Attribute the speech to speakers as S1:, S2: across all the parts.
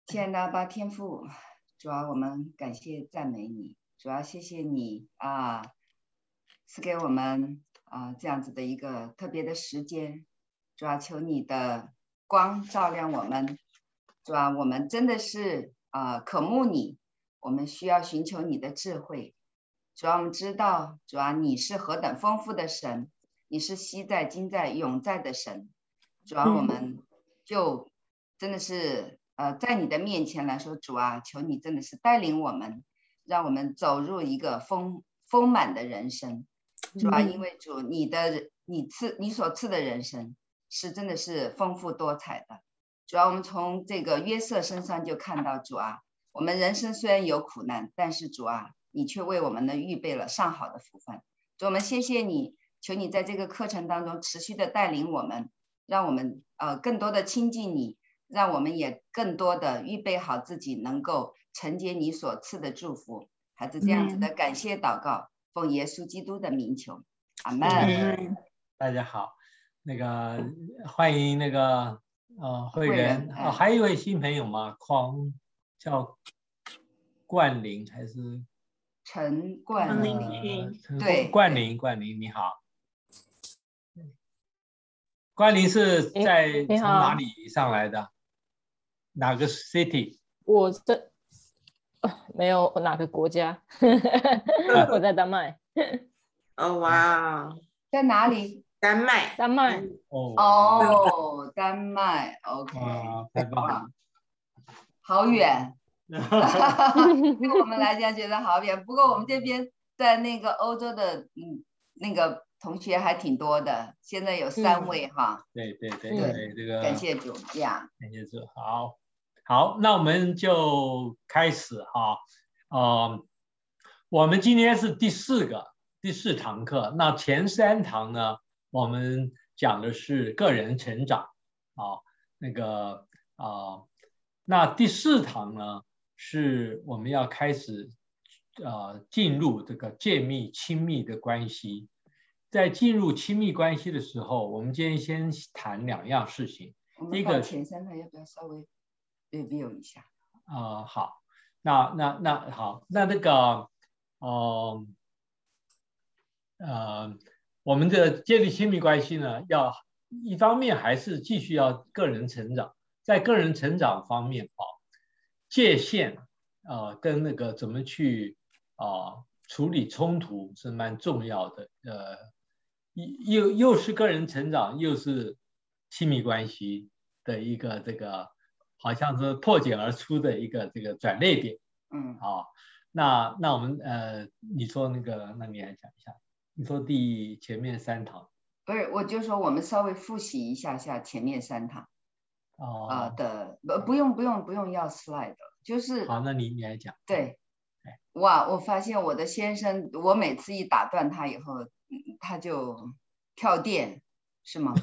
S1: 亲爱的阿爸天父，主啊，我们感谢赞美你，主啊，谢谢你赐给我们这样子的一个特别的时间，主啊，求你的光照亮我们，主啊，我们真的是渴慕你，我们需要寻求你的智慧，主啊，我们知道，主啊，你是何等丰富的神，你是昔在、今在、永在的神，主啊，我们就真的是在你的面前来说，主啊，求你真的是带领我们，让我们走入一个丰满的人生，主啊，因为主你所赐的人生是真的是丰富多彩的，主啊，我们从这个约瑟身上就看到，主啊，我们人生虽然有苦难，但是主啊，你却为我们呢预备了上好的福分，主，我们谢谢你，求你在这个课程当中持续的带领我们，让我们更多的亲近你。让我们也更多的预备好自己，能够承接你所赐的祝福。孩子这样子的感谢祷告，奉耶稣基督的名求，阿门。
S2: 大家好，欢迎慧仁还有一位新朋友吗？叫冠霖还是
S1: 陈冠霖？对，
S2: 冠霖，你好。冠霖是从哪里上来的？哪个 city？
S3: 我没有哪个国家，我在丹麦。
S4: 哦哇，
S1: 在哪里？
S4: 丹麦。
S3: 丹麦。
S1: 哦，丹麦 ，OK。
S2: 太棒了，
S1: 好远。对我们来讲觉得好远，不过我们这边在那个欧洲的那个同学还挺多的，现在有3位哈。
S2: 对，这个
S1: 感谢主呀，
S2: 感谢主。好，那我们就开始哈。我们今天是第4堂课，那前3堂呢，我们讲的是个人成长那第4堂呢，是我们要开始进入这个建立亲密的关系。在进入亲密关系的时候，我们今天先谈2样事情。
S1: 一个前3堂要不要稍微review 一下？
S2: 好，好，我们的建立亲密关系呢，要一方面还是继续要个人成长，在个人成长方面界限跟怎么去处理冲突是蛮重要的。又是个人成长，又是亲密关系的一个好像是破茧而出的一个转捩点。那我们你说那你来讲一下，你说前面3堂。
S1: 不是，我就说我们稍微复习一下前面3堂不用要 slide， 就是
S2: 好，那你来讲。
S1: 对，哇，我发现我的先生，我每次一打断他以后，他就跳电，是吗？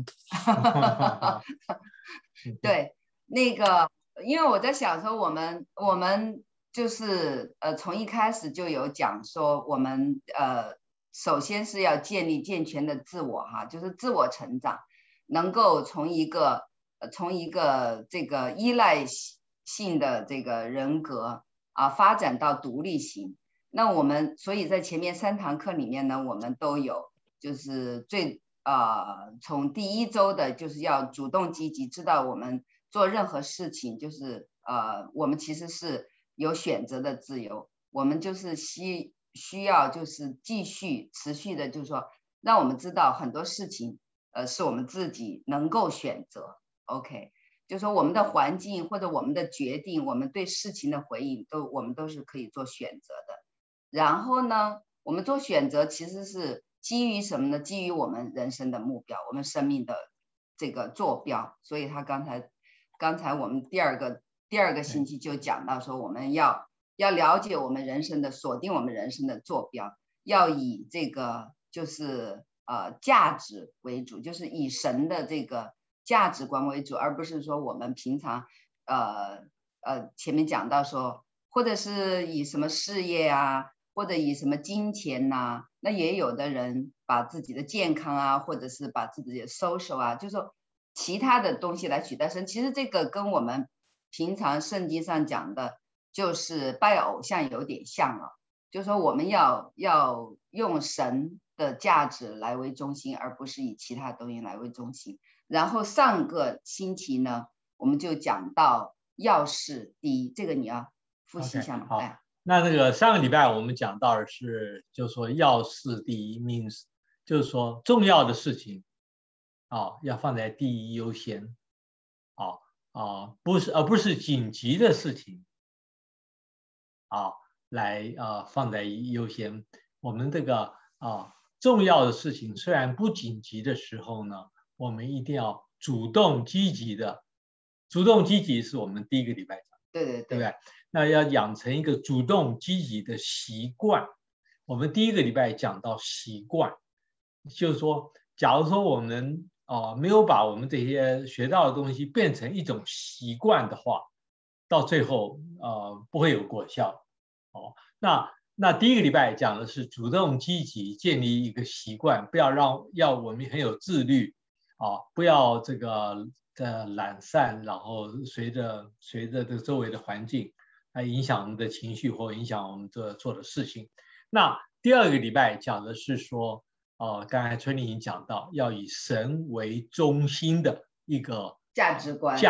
S1: 对，因为我在想说，我们就是从一开始就有讲说，我们首先是要建立健全的自我就是自我成长，能够从一个这个依赖性的这个人格发展到独立型。那我们所以在前面3堂课里面呢，我们都有就是从第1周的就是要主动积极，知道我们做任何事情就是我们其实是有选择的自由，我们就是需要就是继续持续的，就是说让我们知道很多事情是我们自己能够选择。OK， 就是说我们的环境或者我们的决定，我们对事情的回应我们都是可以做选择的。然后呢，我们做选择其实是基于什么呢？基于我们人生的目标，我们生命的这个坐标。所以他刚才我们第二个星期就讲到说，我们要了解我们人生的锁定我们人生的坐标，要以这个就是价值为主，就是以神的这个价值观为主，而不是说我们平常前面讲到说，或者是以什么事业或者以什么金钱那也有的人把自己的健康或者是把自己的 social就是说其他的东西来取代神。其实这个跟我们平常圣经上讲的，就是拜偶像有点像了，就是说我们要用神的价值来为中心，而不是以其他东西来为中心。然后上个星期呢，我们就讲到要事第一，这个你要复习一下吗？
S2: 好，那个上个礼拜我们讲到的是，就是说要事第一 means， 就是说重要的事情要放在第一优先，而不是紧急的事情来放在优先。我们这个重要的事情虽然不紧急的时候呢，我们一定要主动积极的。主动积极是我们第一个礼拜讲，对不对？那要养成一个主动积极的习惯。我们第一个礼拜讲到习惯，就是说，假如说我们没有把我们这些学到的东西变成一种习惯的话，到最后不会有果效。那第一个礼拜讲的是主动积极建立一个习惯，要我们很有自律不要这个懒散，然后随着这周围的环境来影响我们的情绪或影响我们做的事情。那第二个礼拜讲的是说刚才春丽已经讲到，要以神为中心的一个价值观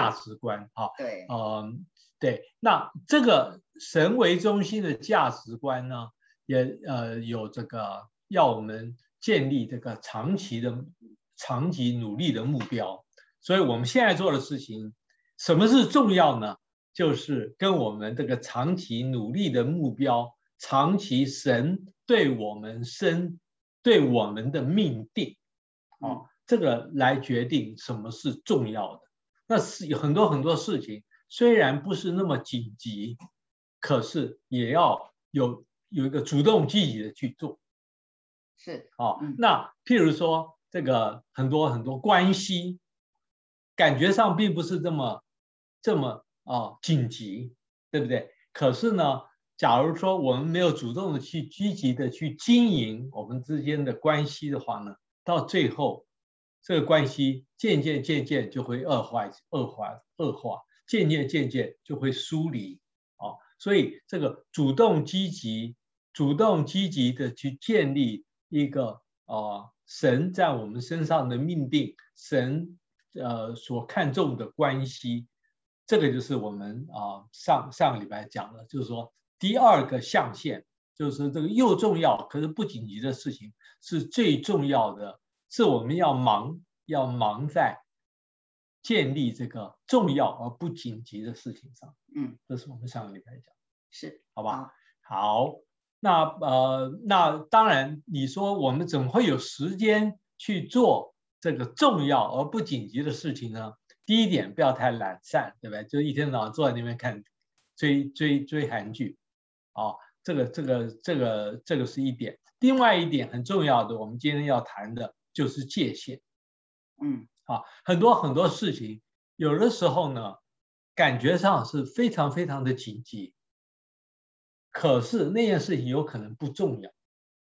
S2: 对，那这个神为中心的价值观呢，也有这个要我们建立这个长期努力的目标。所以我们现在做的事情，什么是重要呢？就是跟我们这个长期努力的目标，长期神对我们的命定这个来决定什么是重要的。那是有很多事情虽然不是那么紧急，可是也要有一个主动积极的去做。
S1: 是
S2: 那譬如说这个很多关系感觉上并不是这么紧急，对不对？可是呢，假如说我们没有主动的去积极的去经营我们之间的关系的话呢，到最后这个关系渐渐就会恶化，渐渐就会疏离所以这个主动积极的去建立一个神在我们身上的命定，神所看重的关系，这个就是我们上个礼拜讲的，就是说第二个象限，就是这个又重要可是不紧急的事情是最重要的，是我们要忙在建立这个重要而不紧急的事情上。这是我们上个礼拜讲，
S1: 是
S2: 好吧？好，那当然，你说我们怎么会有时间去做这个重要而不紧急的事情呢？第一点，不要太懒散，对不对？就一天到晚坐在那边看追韩剧这个是一点。另外一点很重要的，我们今天要谈的就是界限。很多事情有的时候呢，感觉上是非常非常的紧急，可是那件事情有可能不重要。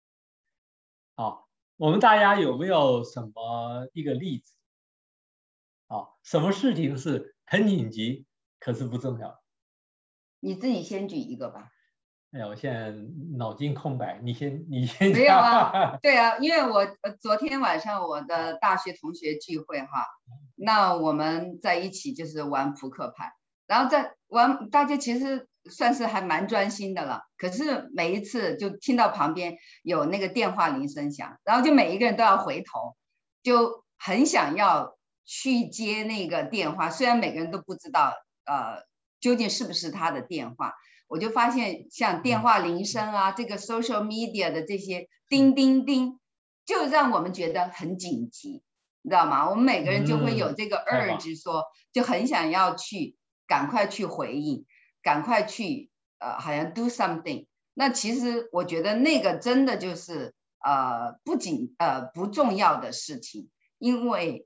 S2: 我们大家有没有什么一个例子什么事情是很紧急可是不重要？
S1: 你自己先举一个吧。
S2: 哎呀，我现在脑筋空白，你先
S1: 没有对因为我昨天晚上我的大学同学聚会那我们在一起就是玩扑克牌，然后在玩，大家其实算是还蛮专心的了，可是每一次就听到旁边有那个电话铃声响，然后就每一个人都要回头，就很想要去接那个电话，虽然每个人都不知道究竟是不是他的电话。我就发现像电话铃声这个 social media 的这些叮叮叮，就让我们觉得很紧急，你知道吗？我们每个人就会有这个 urge 说，就很想要去赶快去回应，赶快去好像 do something。那其实我觉得那个真的就是不重要的事情，因为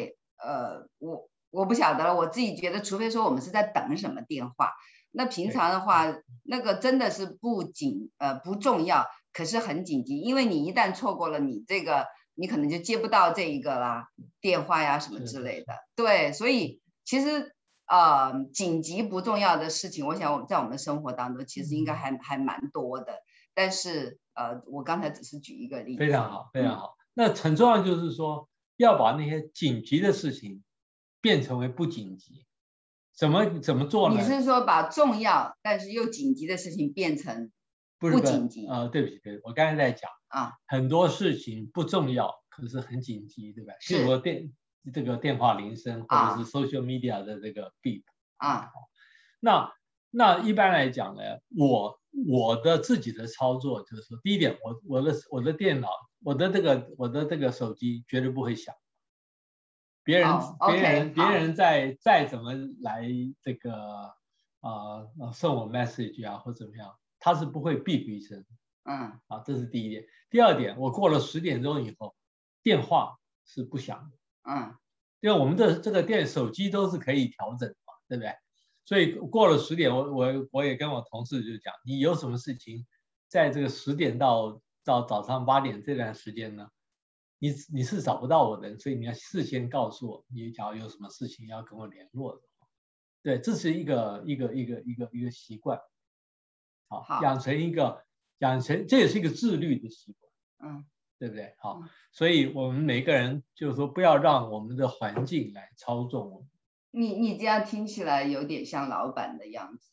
S1: 我不晓得了，我自己觉得，除非说我们是在等什么电话。那平常的话，那个真的是不重要，可是很紧急，因为你一旦错过了你这个，你可能就接不到这一个啦电话呀什么之类的。对，所以其实紧急不重要的事情，我想我们在我们的生活当中其实应该还蛮多的。但是我刚才只是举一个例子。
S2: 非常好，非常好。那很重要就是说，要把那些紧急的事情变成为不紧急。怎么做呢？
S1: 你是说把重要但是又紧急的事情变成不紧急？
S2: 对不起，我刚才在讲
S1: 啊，
S2: 很多事情不重要，可是很紧急，对吧？譬如说这个电话铃声，或者是 social media 的这个 beep
S1: 啊。
S2: 那一般来讲呢，我的自己的操作就是说，第一点，我的电脑，我的这个手机绝对不会响。别人再怎么来这个送我 message 啊或怎么样，他是不会 beep 一声。这是第一点。第二点，我过了10点钟以后，电话是不响的。因为我们的这个手机都是可以调整的嘛，对不对？所以过了10点，我也跟我同事就讲，你有什么事情，在这个10点到早上8点这段时间呢，你是找不到我的，所以你要事先告诉我，你假如有什么事情要跟我联络的话，对，这是一个习惯，好，养成这也是一个自律的习惯，对不对？好，所以我们每个人就是说，不要让我们的环境来操纵我们。
S1: 你这样听起来有点像老板的样子。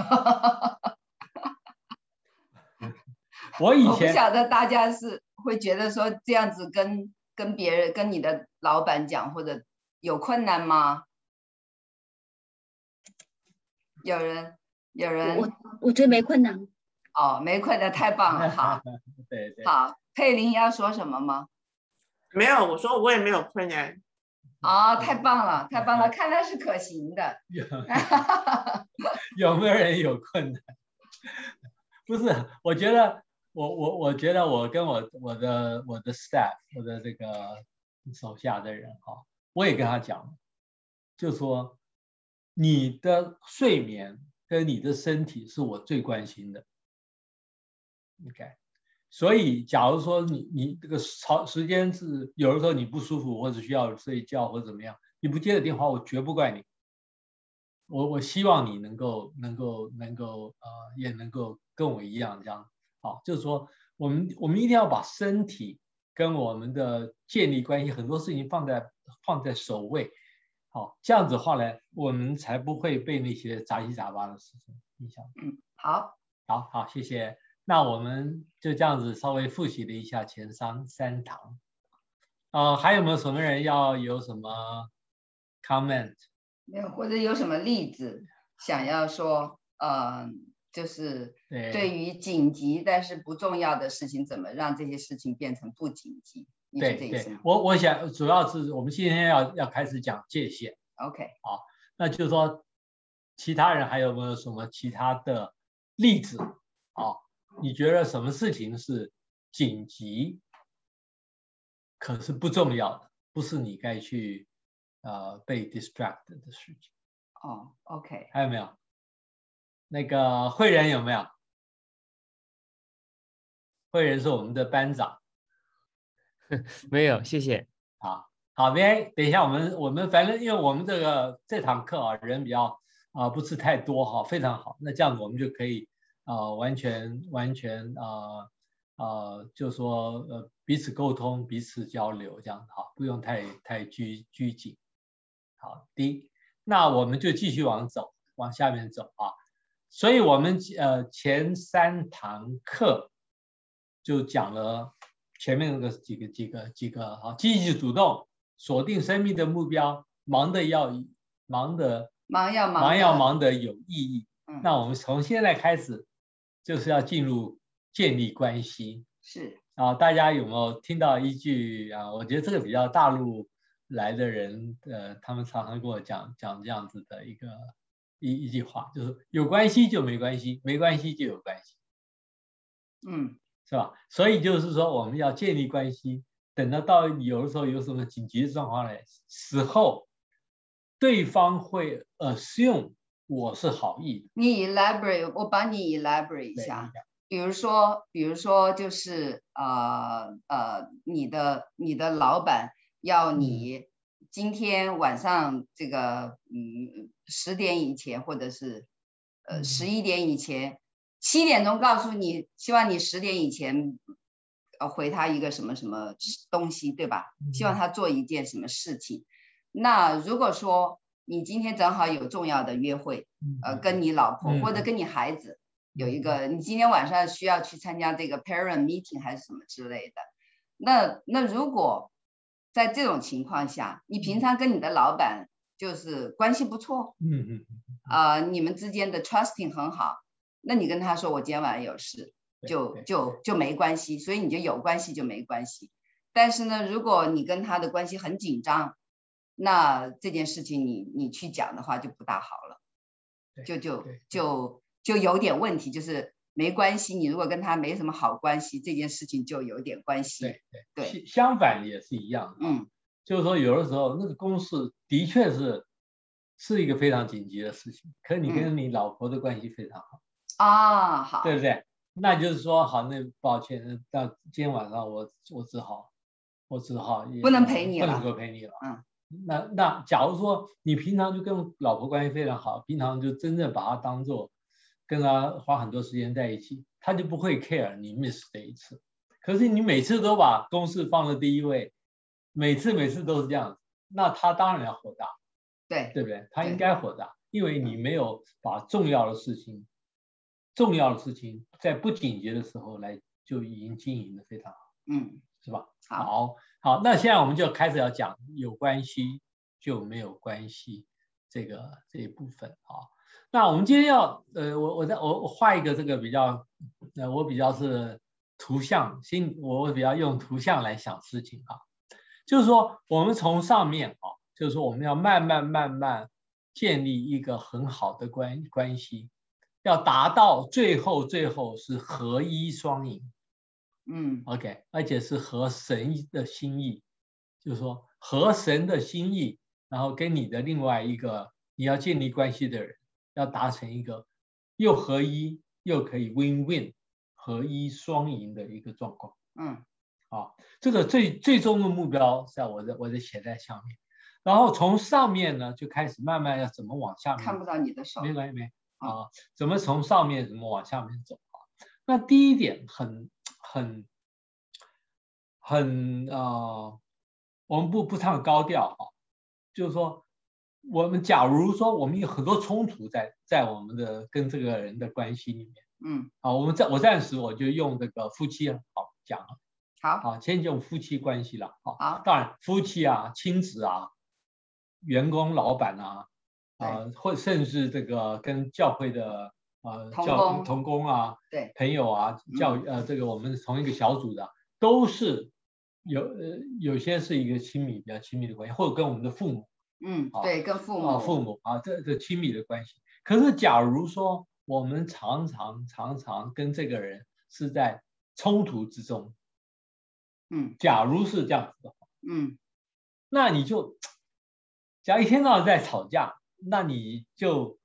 S2: 我以前
S1: 我不晓得大家是会觉得说这样子跟别人跟你的老板讲或者有困难吗？有人
S5: 我觉得没困难。
S1: 哦，没困难，太棒了。好，
S2: 对，
S1: 好，佩玲要说什么吗？
S4: 没有，我说我也没有困难。
S1: 太棒了，太棒了，看来是可行的。
S2: 有没有人有困难？不是，我觉得我觉得我跟我的 staff， 我的这个手下的人我也跟他讲，就说你的睡眠跟你的身体是我最关心的。OK， 所以假如说你这个时间是有的时候你不舒服或者需要睡觉或者怎么样，你不接的电话，我绝不怪你。我希望你能够也能够跟我一样这样。好，就是说我们一定要把身体跟我们的建立关系，很多事情放在首位。好，这样子的话呢，我们才不会被那些杂七杂八的事情影响。好，谢谢。那我们就这样子稍微复习了一下前三堂。还有没有什么人有什么 comment？
S1: 没有，或者有什么例子想要说，就是对于紧急但是不重要的事情，怎么让这些事情变成不紧急？你是这意思吗？
S2: 我想主要是我们今天要开始讲界限。
S1: OK，
S2: 好，那就是说其他人还有没有什么其他的例子？你觉得什么事情是紧急，可是不重要的，不是你该去被 distracted 的事情
S1: ？OK，
S2: 还有没有？那个慧仁有没有？慧仁是我们的班长。
S6: 没有，谢谢。
S2: 好，等一下我们反正因为我们这堂课人比较不是太多非常好。那这样子我们就可以完全就是说彼此沟通，彼此交流这样子不用太拘谨。好，那我们就继续往下面走所以我们前3堂课就讲了前面那个几个积极主动，锁定生命的目标，忙得有意义。那我们从现在开始就是要进入建立关系。
S1: 是
S2: 大家有没有听到一句我觉得这个比较大陆来的人他们常常跟我讲这样子的一句话，就是有关系就没关系，没关系就有关系。是吧？所以就是说我们要建立关系，等到有的时候有什么紧急的状况的时候，对方会assume 我是好意的。
S1: 你 elaborate， 我帮你 elaborate 一下。比如说就是你的老板要你今天晚上这个10点以前，或者是11点以前，7点钟告诉你，希望你10点以前回他一个什么什么东西，对吧？希望他做一件什么事情。那如果说你今天正好有重要的约会，跟你老婆或者跟你孩子有一个，你今天晚上需要去参加这个 parent meeting 还是什么之类的，那如果在这种情况下，你平常跟你的老板就是关系不错，你们之间的 trusting 很好，那你跟他说我今天晚上有事，就没关系，所以你就有关系就没关系。但是呢，如果你跟他的关系很紧张，那这件事情你去讲的话就不大好了，就有点问题，就是没关系。你如果跟他没什么好关系，这件事情就有点关系。对，
S2: 相反也是一样。就是说有的时候那个公事的确是一个非常紧急的事情，可是你跟你老婆的关系非常好
S1: 啊，好，
S2: 对不对？那就是说好，那抱歉，到今天晚上我只好
S1: 不能陪你了，
S2: 不能够陪你了。那假如说你平常就跟老婆关系非常好，平常就真正把她当做跟她花很多时间在一起，她就不会 care 你 miss 这一次。可是你每次都把公事放在第一位，每次都是这样子，那她当然要火大，对不对？她应该火大，因为你没有把重要的事情在不紧急的时候来就已经经营的非常好，是吧？好，那现在我们就开始要讲有关系就没有关系这一部分啊。那我们今天要我画一个这个比较我比较是图像我比较用图像来想事情啊，就是说我们从上面啊，就是说我们要慢慢建立一个很好的关系，要达到最后是合一双赢。OK， 而且是合神的心意，就是说合神的心意，然后跟你的另外一个你要建立关系的人，要达成一个又合一又可以 win-win 合一双赢的一个状况。这个最终的目标在我的写在上面，然后从上面呢就开始慢慢要怎么往下面，
S1: 看不到你的手，
S2: 没关系怎么从上面怎么往下面走。那第一点我们不唱高调就是说我们假如说我们有很多冲突在我们的跟这个人的关系里面，我暂时我就用这个夫妻讲，先用夫妻关系了，当然夫妻啊、亲子啊、员工、老板或甚至这个跟教会的同工啊、
S1: 对，
S2: 朋友啊、这个我们同一个小组的，都是有些是一个比较亲密的关系，或者跟我们的父母，
S1: 对，跟父母
S2: 这亲密的关系。可是假如说我们常常跟这个人是在冲突之中，假如是这样子的话，那你就假如一天到晚在吵架，那你就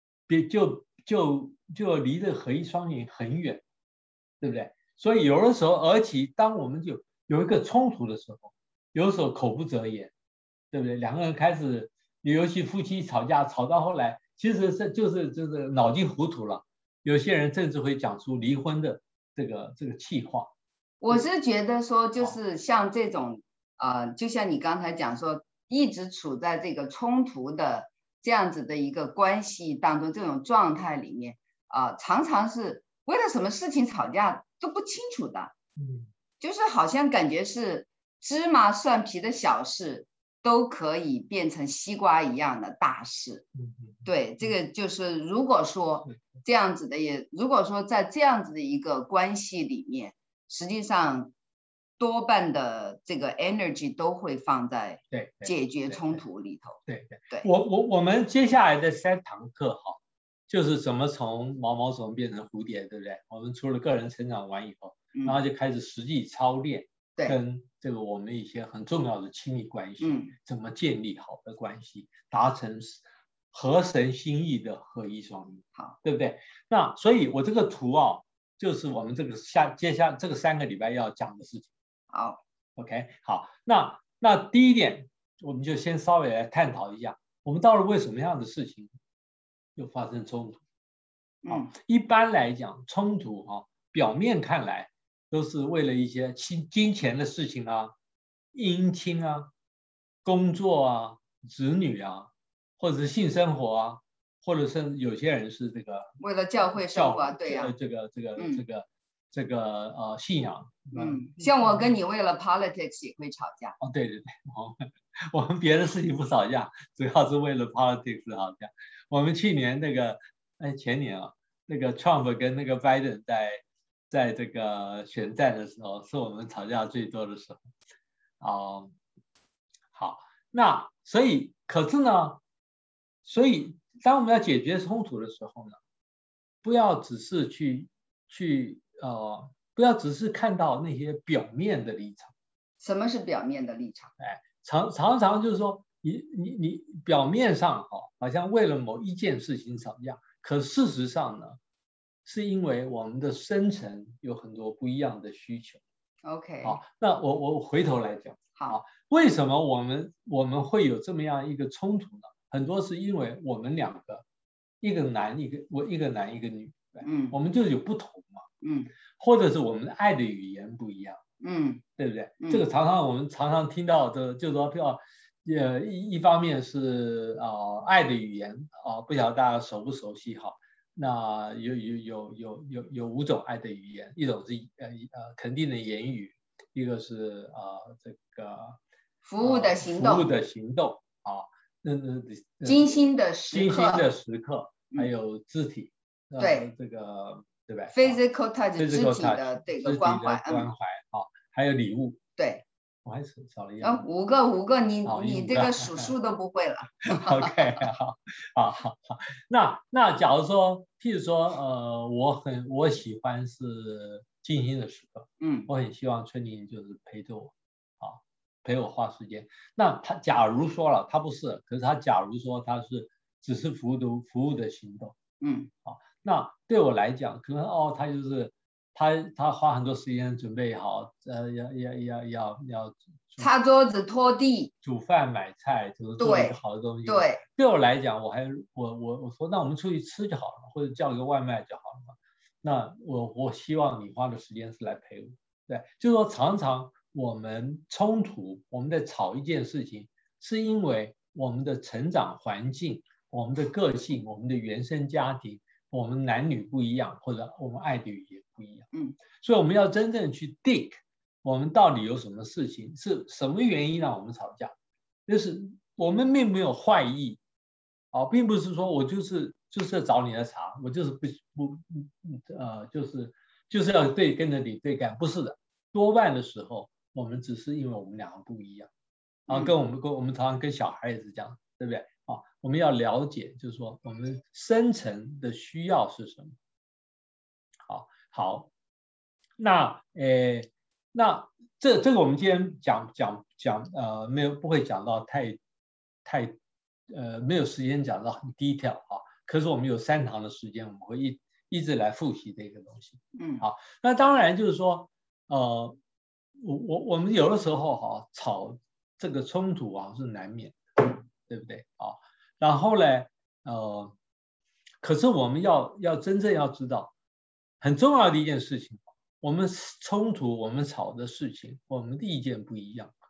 S2: 离这合一双赢很远，对不对？所以有的时候，而且当我们就有一个冲突的时候，有的时候口不择言，对不对？两个人开始，尤其夫妻吵架，吵到后来，其实就是脑筋糊涂了。有些人甚至会讲出离婚的这个气话。
S1: 我是觉得说，就是像这种就像你刚才讲说，一直处在这个冲突的这样子的一个关系当中，这种状态里面常常是为了什么事情吵架都不清楚的，就是好像感觉是芝麻蒜皮的小事都可以变成西瓜一样的大事。对，这个就是如果说这样子的如果说在这样子的一个关系里面，实际上多半的这个 energy 都会放在解决冲突里头。
S2: 对，我们接下来的3堂课就是怎么从毛毛虫变成蝴蝶，对不对？我们除了个人成长完以后，然后就开始实际操练，跟这个我们一些很重要的亲密关系，怎么建立好的关系，达成合神心意的合一双赢，对不对？那所以我这个图就是我们这个接下这个3个礼拜要讲的事情。
S1: 好
S2: ，OK， 好，那第一点我们就先稍微来探讨一下，我们到底为什么样的事情又发生冲突？一般来讲，冲突表面看来都是为了一些金钱的事情啊、姻亲啊、工作啊、子女啊，或者是性生活啊，或者是有些人是这个
S1: 为了教会生活，对呀，
S2: 这个信仰，
S1: 像我跟你为了 politics 也会吵架。
S2: 对对对，我们别的事情不吵架，主要是为了 politics 吵架。我们去年前年那个 Trump 跟那个 Biden 在这个选战的时候，是我们吵架最多的时候。好，那可是呢，所以当我们要解决冲突的时候呢，不要只是不要只是看到那些表面的立场。
S1: 什么是表面的立场？
S2: 常常就是说，你表面上好像为了某一件事情吵架，可事实上呢，是因为我们的深层有很多不一样的需求。
S1: OK，
S2: 好，那我回头来讲，
S1: 好，
S2: 为什么我们会有这么样一个冲突呢？很多是因为我们两个，一个男一个女，我们就有不同嘛，或者是我们爱的语言不一样，对不对？这个我们常常听到的，就是说一方面是爱的语言不晓得大家熟不熟悉哈？那有5种爱的语言，一种是肯定的言语，一个是这个
S1: 服务的行动，精心的时刻，
S2: 还有肢体，
S1: 对
S2: 这个对吧
S1: ？physical touch， 肢体的这个关怀，
S2: 还有礼物，
S1: 对。
S2: 我还少了一样
S1: ，5个，你这个数数都不会了。
S2: OK， 好。那假如说，譬如说，我喜欢是静心的时刻，我很希望春玲就是陪着我，陪我花时间。那他假如说了，他不是，可是他假如说他是只是服务的行动，那对我来讲，可能他就是他花很多时间准备好，要
S1: 擦桌子、拖地、
S2: 煮饭、买菜，就是做一个好的东西。对我来讲，我说那我们出去吃就好了，或者叫个外卖就好了嘛。那我希望你花的时间是来陪我，对，就是说常常我们冲突，我们在吵一件事情，是因为我们的成长环境、我们的个性、我们的原生家庭。我们男女不一样，或者我们爱的语言不一样，所以我们要真正去 dig， 我们到底有什么事情，是什么原因让我们吵架？就是我们并没有坏意，并不是说我就是要找你的茬，我就是就是要跟着你对干，不是的，多半的时候我们只是因为我们两个不一样，跟我们常常跟小孩也是这样，对不对？我们要了解，就是说我们深层的需要是什么。好，那这个我们今天讲不会讲到太没有时间讲到很 detail 可是我们有3堂的时间，我们会一直来复习这个东西。好，那当然就是说我们有的时候吵这个冲突是难免的，对不对？然后呢，可是我们要真正要知道，很重要的一件事情，我们冲突、我们吵的事情，我们的意见不一样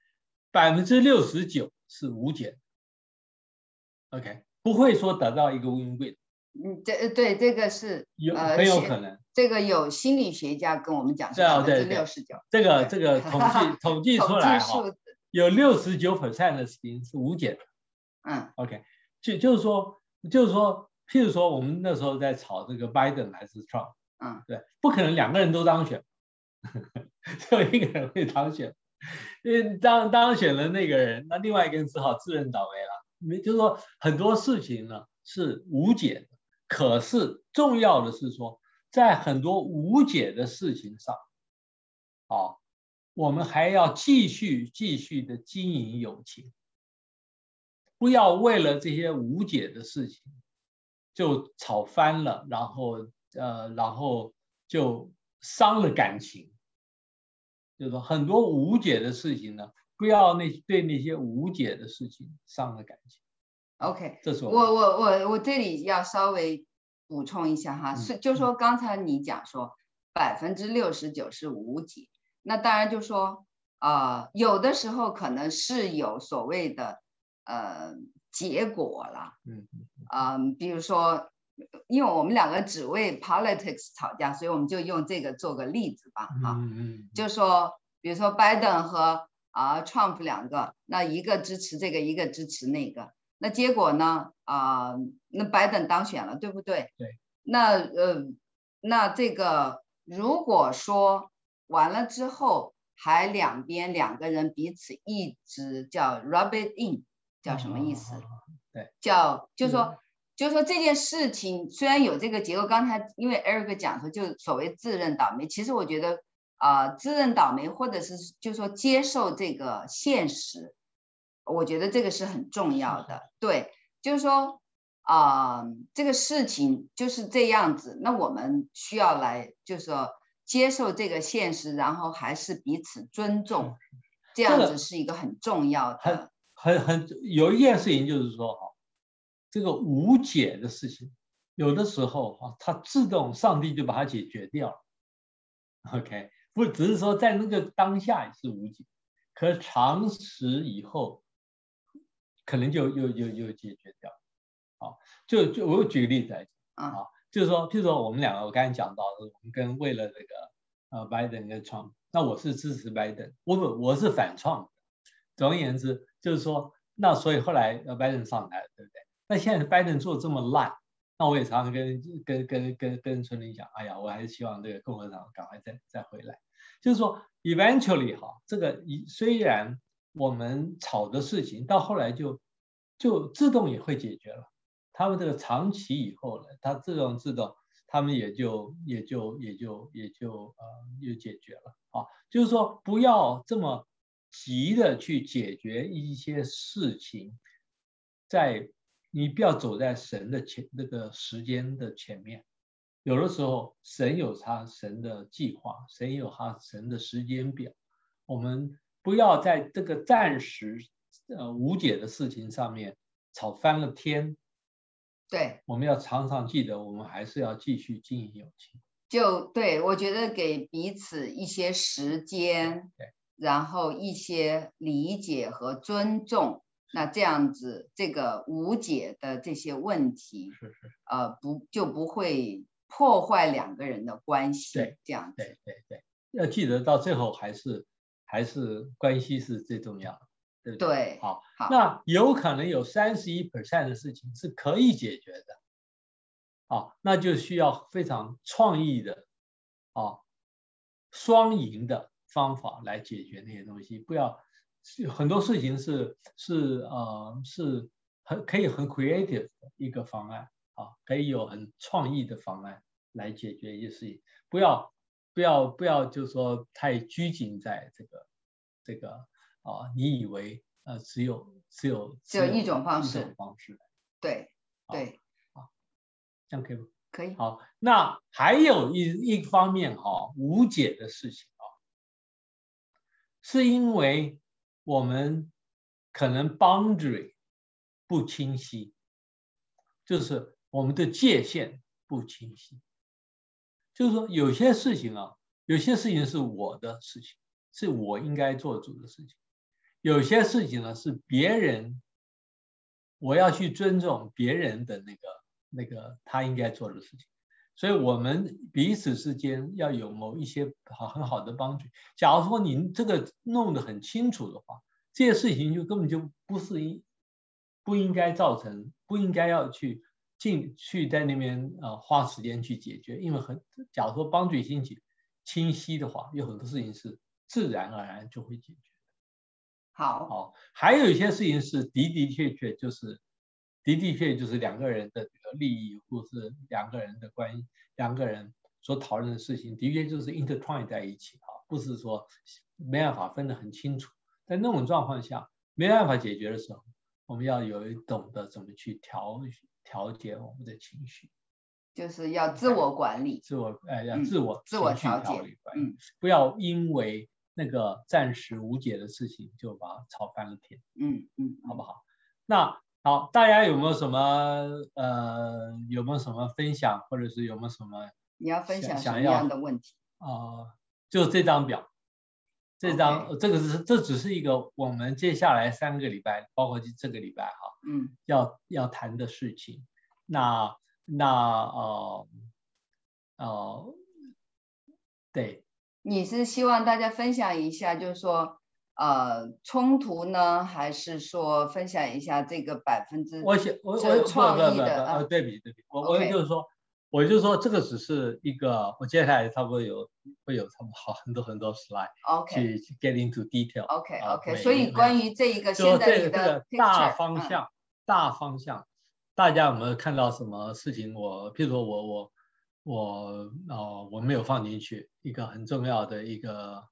S2: ，69%是无解的 ，OK， 不会说得到一个 win-win。
S1: 对，这个是
S2: 很有可能。
S1: 这个有心理学家跟我们讲是69%，
S2: 这个统计出来有69% 的事情是无解的。OK， 就是说，譬如说，我们那时候在吵这个 Biden 还是 Trump，对，不可能2个人都当选，只有一个人会当选，因为当选了那个人，那另外一个人只好自认倒霉了。就是说，很多事情呢是无解的，可是重要的是说，在很多无解的事情上，我们还要继续的经营友情。不要为了这些无解的事情就吵翻了，然后就伤了感情。就是说很多无解的事情呢， 不要对那些无解的事情伤了感情。
S1: OK，
S2: 这是
S1: 我这里要稍微补充一下哈，就说刚才你讲说69%是无解，那当然就说有的时候可能是有所谓的结果了，比如说，因为我们两个只为 politics 吵架，所以我们就用这个做个例子吧，就说比如说拜登和Trump 两个，那一个支持这个，一个支持那个。那结果呢？那拜登当选了，对不对？
S2: 对。
S1: 那这个如果说完了之后，还两个人彼此一直叫 rub it in， 叫什么意思？
S2: 对，
S1: 就是说这件事情虽然有这个结构，刚才因为 Eric 讲说，就所谓自认倒霉，其实我觉得自认倒霉，或者是就是说接受这个现实。我觉得这个是很重要的，对，就是说这个事情就是这样子，那我们需要来就是说接受这个现实，然后还是彼此尊重，这样子是一个很重要的。
S2: 有一件事情就是说这个无解的事情，有的时候它自动上帝就把它解决掉了。OK， 不只是说在那个当下是无解，可是长时以后。可能就解决掉，就我举个例子来讲就是说，譬如说我们两个，我刚才讲到，我们为了这个拜登跟 Trump， 那我是支持拜登，我是反Trump。总而言之，就是说，那所以后来拜登上台了，对不对？那现在拜登做这么烂，那我也常常跟春玲讲，哎呀，我还是希望这个共和党赶快再回来。就是说 ，eventually 这个虽然我们吵的事情到后来就自动也会解决了，他们这个长期以后呢，它自动，他们也就解决了就是说不要这么急的去解决一些事情，你不要走在神的那个时间的前面，有的时候神有神的计划，神有神的时间表，我们不要在这个暂时无解的事情上面吵翻了天。
S1: 对，
S2: 我们要常常记得，我们还是要继续经营友情。
S1: 对，我觉得给彼此一些时间，然后一些理解和尊重，那这样子这个无解的这些问题，不会破坏两个人的关系。
S2: 对，
S1: 这样子。
S2: 对，要记得到最后还是关系是最重要的，对不对？
S1: 对，
S2: 好，那有可能有31% 的事情是可以解决的，那就需要非常创意的双赢的方法来解决那些东西，不要很多事情是可以很 creative 的一个方案可以有很创意的方案来解决一些事情，不要就是说太拘谨在这个你以为只有
S1: 一种方式，对，
S2: 这样可以吗？
S1: 可以。
S2: 好，那还有一方面无解的事情是因为我们可能 boundary 不清晰，就是我们的界限不清晰。就是说有些事情是我的事情，是我应该做主的事情，有些事情呢是别人，我要去尊重别人的那个他应该做的事情，所以我们彼此之间要有某一些很好的帮助。假如说您这个弄得很清楚的话，这些事情就根本就不应该要去在那边花时间去解决，因为假如说帮助清晰的话，有很多事情是自然而然就会解决。好，还有一些事情是的确就是两个人的这个利益，或是两个人的关系，两个人所讨论的事情，的确就是 intertwine 在一起不是说没办法分得很清楚。在那种状况下，没办法解决的时候，我们要懂得怎么去调节我们的情绪，
S1: 就是要自我管理，
S2: 要自我
S1: 调节，
S2: 不要因为那个暂时无解的事情就把它吵翻了天，好不好？那好，大家有没有什么分享，或者是有没有什么
S1: 你要分享什么样的问题？
S2: 就这张表，这只是一个我们接下来3个礼拜，包括这个礼拜要谈的事情。对，
S1: 你是希望大家分享一下，就是说冲突呢，还是说分享一下这个我创意的？
S2: 对比，我就说这个只是一个，我接下来差不多会有差不多很多 slide 去 get into detail。
S1: OK， 所以关于这一个现在你的
S2: 大方向，大家有没有看到什么事情？譬如说我没有放进去一个很重要的一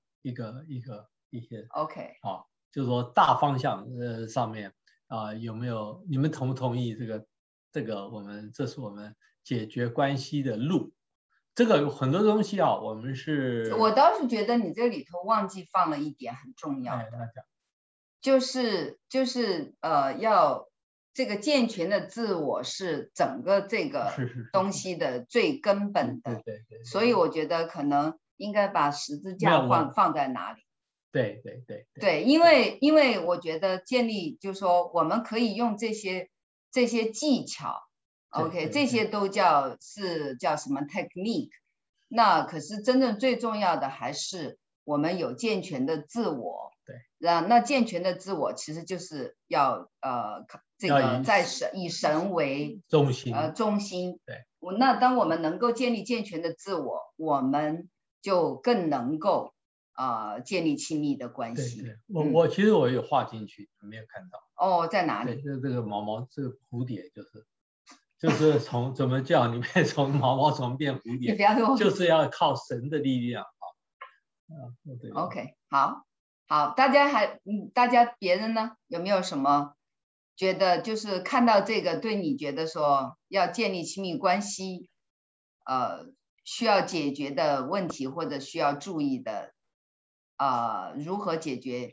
S2: 些
S1: OK
S2: 就是说大方向上面有没有你们同不同意这个这是我们解决关系的路？这个有很多东西我
S1: 倒是觉得你这里头忘记放了一点很重要的，就是要这个健全的自我是整个这个东西的最根本的，
S2: 对，
S1: 所以我觉得可能应该把十字架放在哪里？
S2: 对，
S1: 因为我觉得建立就是说我们可以用这些技巧 ，OK， 这些都叫什么 technique？ 那可是真正最重要的还是我们有健全的自我。
S2: 对，
S1: 那健全的自我其实就是要这个以神为中心。
S2: 对，
S1: 那当我们能够建立健全的自我，我们就更能够建立亲密的关系。
S2: 对，我其实我有画进去，没有看到。
S1: 在哪里？
S2: 对，这个这个蝴蝶就是从怎么叫你们从毛毛虫变蝴蝶，就是要靠神的力量对
S1: OK， 好，大家别人呢有没有什么觉得就是看到这个对你觉得说要建立亲密关系需要解决的问题或者需要注意的如何解决？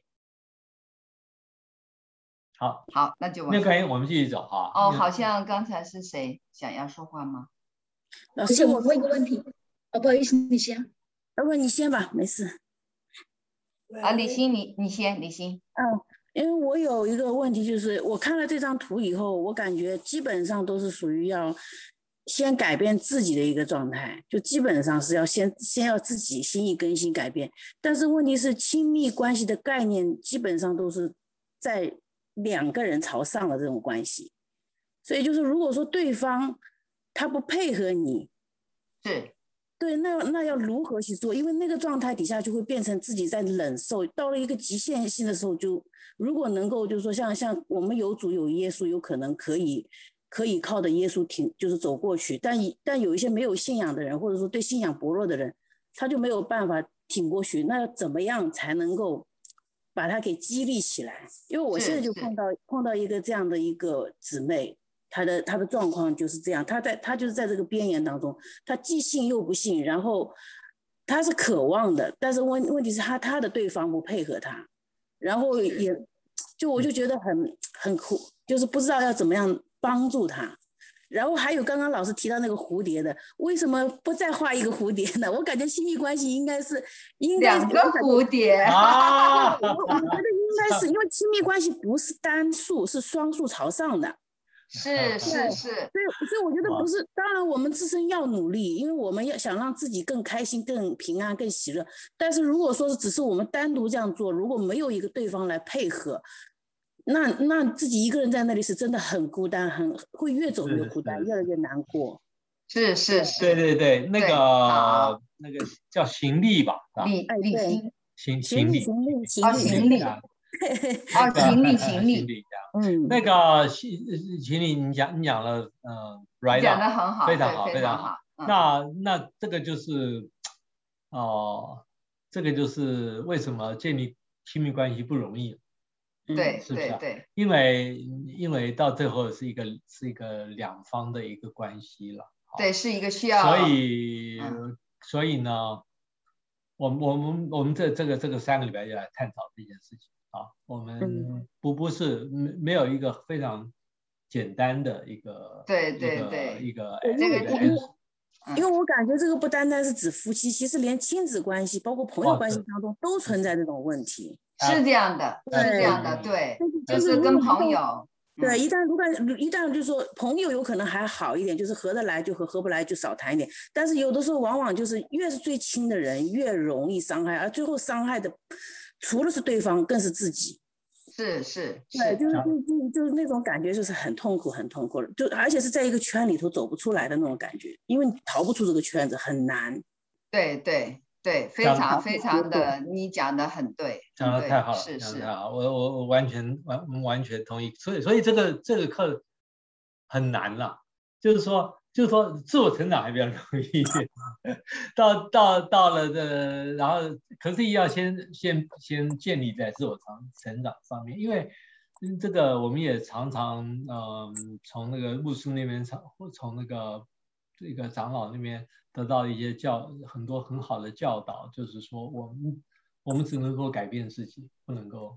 S1: 好，那就
S2: 那个我们继续走
S1: 好像刚才是谁想要说话吗？
S5: 老师，我问一个问题。不好意思，你先。
S7: 要不你先吧，没事。
S1: 李欣，你先，李欣。
S7: 因为我有一个问题，就是我看了这张图以后，我感觉基本上都是属于要先改变自己的一个状态，就基本上是要先要自己心意更新改变。但是问题是，亲密关系的概念基本上都是在2个人朝上的这种关系，所以就是如果说对方他不配合你，对，那要如何去做？因为那个状态底下就会变成自己在忍受，到了一个极限性的时候，就如果能够就是说像我们有主有耶稣，有可能可以靠着耶稣就是走过去，但有一些没有信仰的人，或者说对信仰薄弱的人，他就没有办法挺过去。那要怎么样才能够把它给激励起来？因为我现在就碰到一个这样的一个姊妹，她的状况就是这样，她就是在这个边缘当中，她既信又不信，然后她是渴望的，但是问题是她的对方不配合她，然后我就觉得很苦，就是不知道要怎么样帮助她。然后还有刚刚老师提到那个蝴蝶的，为什么不再画一个蝴蝶呢？我感觉亲密关系应该是
S1: 2个蝴蝶
S7: 我觉得应该是因为亲密关系不是单数，是双数朝上的。
S1: 是，所
S7: 以我觉得不是，当然我们自身要努力，因为我们要想让自己更开心、更平安、更喜乐。但是如果说是只是我们单独这样做，如果没有一个对方来配合，那自己一个人在那里是真的很孤单，会越走越孤单，越来越难过。
S1: 是，
S2: 对，那个叫行力吧，行力。行力。那个行力，你讲了，right，
S1: 讲得很好，
S2: 非常好，非常好。那这个就是为什么建立亲密关系不容易？是不是？
S1: 对，
S2: 因为到最后是一个2方的一个关系了。
S1: 对，是一个需要。
S2: 所以呢， 我们这个3个礼拜就来探讨这件事情啊。我们不是没有一个非常简单的一个一个
S7: 因为我感觉这个不单单是指夫妻，其实连亲子关系，包括朋友关系当中都存在这种问题。
S1: 是这样的，是这样的，对，就是跟朋友。
S7: 对，一旦就是说朋友有可能还好一点，就是合得来就合不来就少谈一点。但是有的时候往往就是越是最亲的人越容易伤害，而最后伤害的除了是对方，更是自己。
S1: 是，
S7: 对，就是那种感觉，就是很痛苦，很痛苦的，就而且是在一个圈里头走不出来的那种感觉，因为你逃不出这个圈子，很难。
S1: 对，非常的，你讲的很对，
S2: 讲的太好了，
S1: 是
S2: 讲的太好，我完全同意。所以这个课很难了，就是说自我成长还比较容易一点，到了然后可是要先建立在自我成长上面，因为这个我们也常常从那个牧师那边从那个这个长老那边得到一些很多很好的教导，就是说我们只能够改变自己，不能够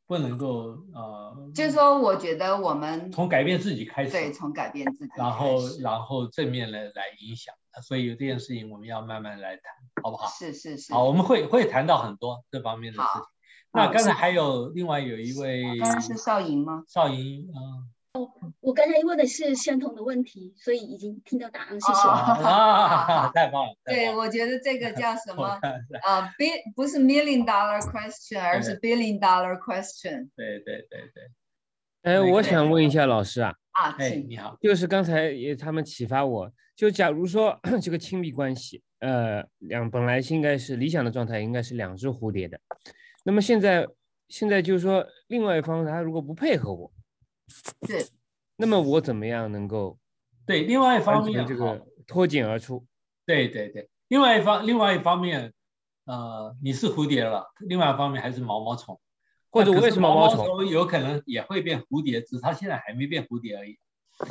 S1: 就是说我觉得我们
S2: 从改变自己开始，
S1: 对，从改变自己开
S2: 始，然后正面来影响，所以这件事情我们要慢慢来谈，好不好？
S1: 是。
S2: 好，我们会谈到很多这方面的事情。那刚才还有另外有一位，
S1: 刚刚是少莹吗？
S2: 少莹，
S5: 我刚才问的是相同的问题，所以已经听到答案，谢谢。
S2: 太棒了！
S1: 对，我觉得这个叫什么？不是 $1 million question， 而是$1 billion question。
S2: 对。
S6: 我想问一下老师啊。
S2: 你好。
S6: 就是刚才他们启发我，就假如说这个亲密关系，本来应该是理想的状态，应该是2只蝴蝶的。那么现在就是说，另外一方他如果不配合我。
S1: 是，
S6: 那么我怎么样能够
S2: 对另外一方面
S6: 这个脱颖而出？
S2: 对，另外一方面，你是蝴蝶了，另外一方面还是毛毛虫，
S6: 或者我也是毛毛
S2: 虫，有可能也会变蝴蝶，只是它现在还没变蝴蝶而已。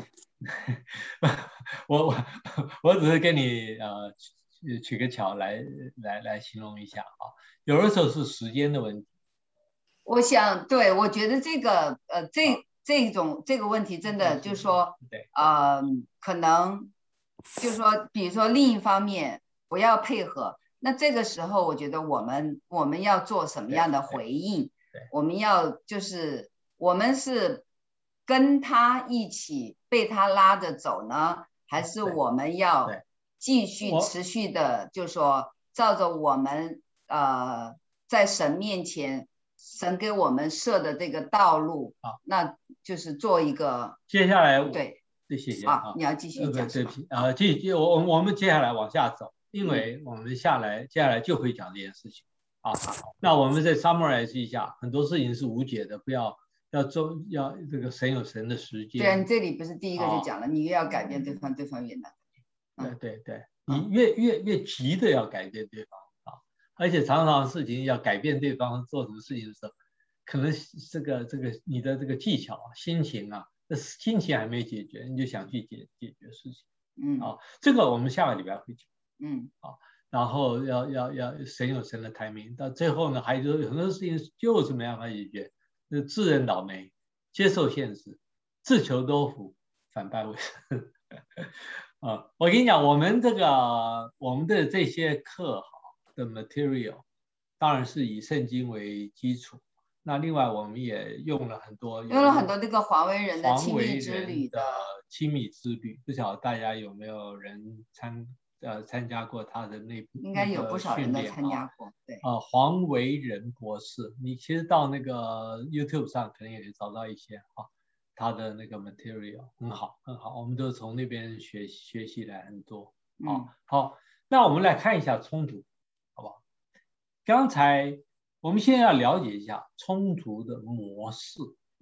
S2: 我只是跟你取个巧来形容一下啊，有的时候是时间的问题。
S1: 我想，对，我觉得这个这个问题真的就是说，可能就是说，比如说另一方面不要配合，那这个时候我觉得我们要做什么样的回应？我们要就是我们是跟他一起被他拉着走呢，还是我们要继续持续的，就是说照着我们在神面前。神给我们设的这个道路，那就是做一个。
S2: 接下来
S1: 对，
S2: 谢谢
S1: 啊，你要继续讲。
S2: 对不起我们接下来往下走，因为我们接下来就会讲这件事情啊。那我们再 summarize 一下，很多事情是无解的，不要这个神有神的时间。
S1: 对啊，你这里不是第一个就讲了，你越要改变对方，对方越难。
S2: 对，你越急的要改变对方。而且常常事情要改变对方做什么事情的时候，可能这个你的这个技巧心情心情还没解决，你就想去解决事情。这个我们下个礼拜会讲。然后要神有神的timing，到最后呢，还有很多事情就是没办法解决，自认倒霉，接受现实，自求多福，反败为胜。我跟你讲，我们的这些课的 material 当然是以圣经为基础，那另外我们也用了很多
S1: 这个黄维仁的亲密之旅，不晓得大家有没有人参加过他的那部？ 应该有不少人都参加过。对
S2: 黄维仁博士，你其实到那个 YouTube 上可能也可以找到一些他的那个 material 很好，我们都从那边学习来很多。好，那我们来看一下冲突。好不好？刚才我们现在要了解一下冲突的模式。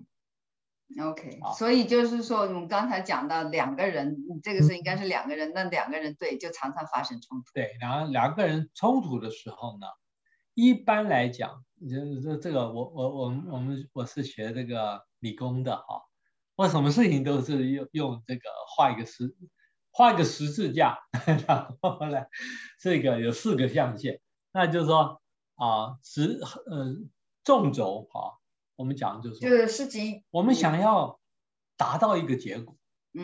S1: OK， 所以就是说，我们刚才讲到2个人，这个是应该是2个人，那2个人对就常常发生冲突。
S2: 对，两个人冲突的时候呢，一般来讲，这个我是学这个理工的我什么事情都是用这个画一个十字架，然后呢，这个有4个象限。 那就是说纵轴我们讲就是说
S1: 就是事情，
S2: 我们想要达到一个结果，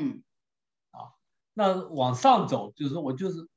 S2: 那往上走就是我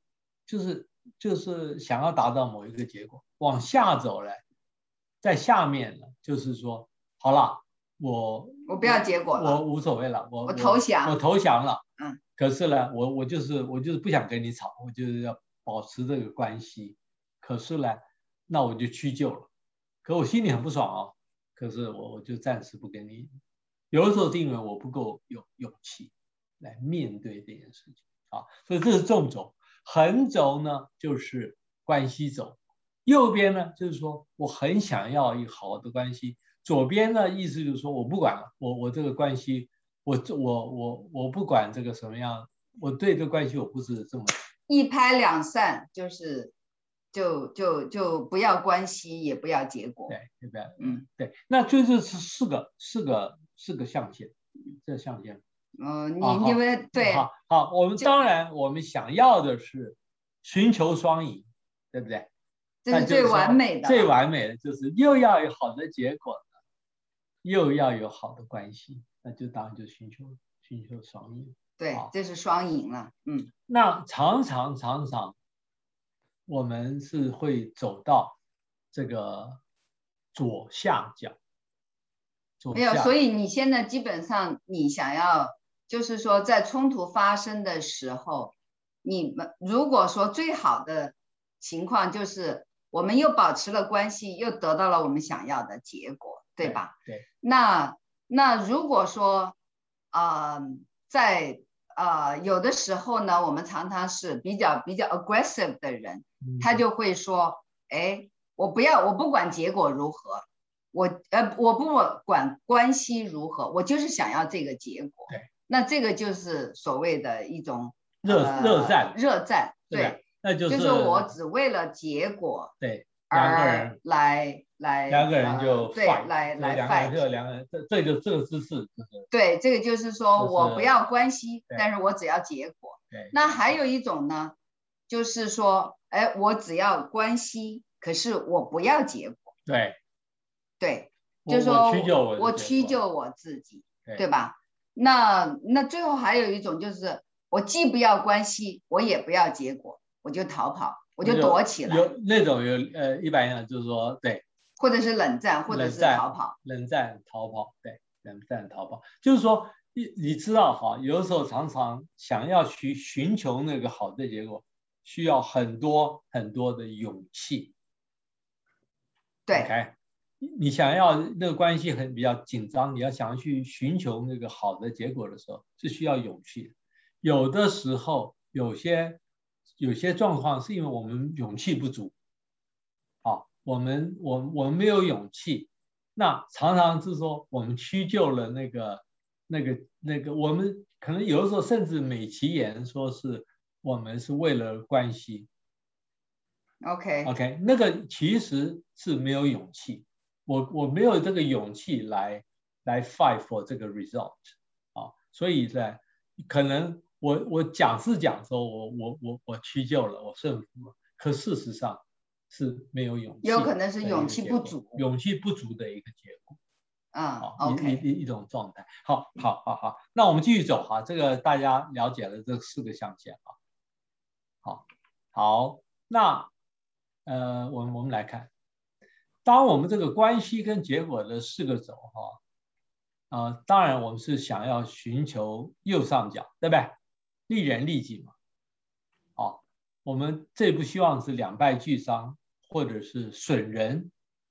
S2: 就是想要达到某一个结果，往下走呢，在下面呢，就是说好了，我
S1: 不要结果了，
S2: 我无所谓了，我
S1: 投降，
S2: 我投降了，可是呢，我就是不想跟你吵，我就是要保持这个关系，可是呢，那我就屈就了，可我心里很不爽可是我就暂时不跟你，有的时候是因为我不够有勇气来面对这件事情所以这是纵轴。横轴呢就是关系轴，右边呢就是说我很想要一个好的关系，左边呢意思就是说我不管了，我这个关系我不管这个什么样，我对这个关系我不是这么
S1: 一拍两散，就是就不要关系，也不要结果，
S2: 对不对？对，那就是四个象限，这象限。
S1: 因为对，
S2: 好，我们当然我们想要的是寻求双赢，对不对？
S1: 这是最完美的，
S2: 最完美的就是又要有好的结果，又要有好的关系，那就当然就寻求双赢。
S1: 对，这是双赢了。
S2: 那常常我们是会走到这个左下角。
S1: 没有，所以你现在基本上你想要。就是说，在冲突发生的时候，你们如果说最好的情况就是我们又保持了关系，又得到了我们想要的结果，对吧？
S2: 对。
S1: 那如果说在有的时候呢，我们常常是比较 aggressive 的人，他就会说，我不管结果如何，我不管关系如何，我就是想要这个结果。
S2: 对。
S1: 那这个就是所谓的一种
S2: 热战，
S1: 对，
S2: 那
S1: 就是我只为了结果，
S2: 对，
S1: 而来
S2: 两个人就
S1: 对来 fight，
S2: 两个人这个姿势，
S1: 对，这个就是说我不要关系，但是我只要结果。
S2: 对，
S1: 那还有一种呢，就是说，我只要关系，可是我不要结果。对，就是说我屈就我自己，对吧？那最后还有一种就是我既不要关系，我也不要结果，我就逃跑，我就躲起来。
S2: 有那种一般人就是说对，
S1: 或者是冷战，或者是逃跑。
S2: 冷战逃跑，对，冷战逃跑，就是说你知道有的时候常常想要去寻求那个好的结果，需要很多很多的勇气。
S1: 对。
S2: Okay？你想要那个关系比较紧张，你要想要去寻求那个好的结果的时候，是需要勇气的。有的时候，有些状况是因为我们勇气不足，我们没有勇气，那常常是说我们屈就了那个，我们可能有的时候甚至美其言说是我们是为了关系。OK， 那个其实是没有勇气。我没有这个勇气来 fight for 这个 result 所以呢，可能我讲说我屈就了，我顺服了，可事实上是没有勇气，
S1: 有可能是勇气不足
S2: 的一个结果
S1: OK，
S2: 一种状态。好，那我们继续走这个大家了解了这4个象限好，那我们来看。当我们这个关系跟结果的4个轴当然我们是想要寻求右上角，对不对？利人利己嘛。我们这不希望是两败俱伤，或者是损人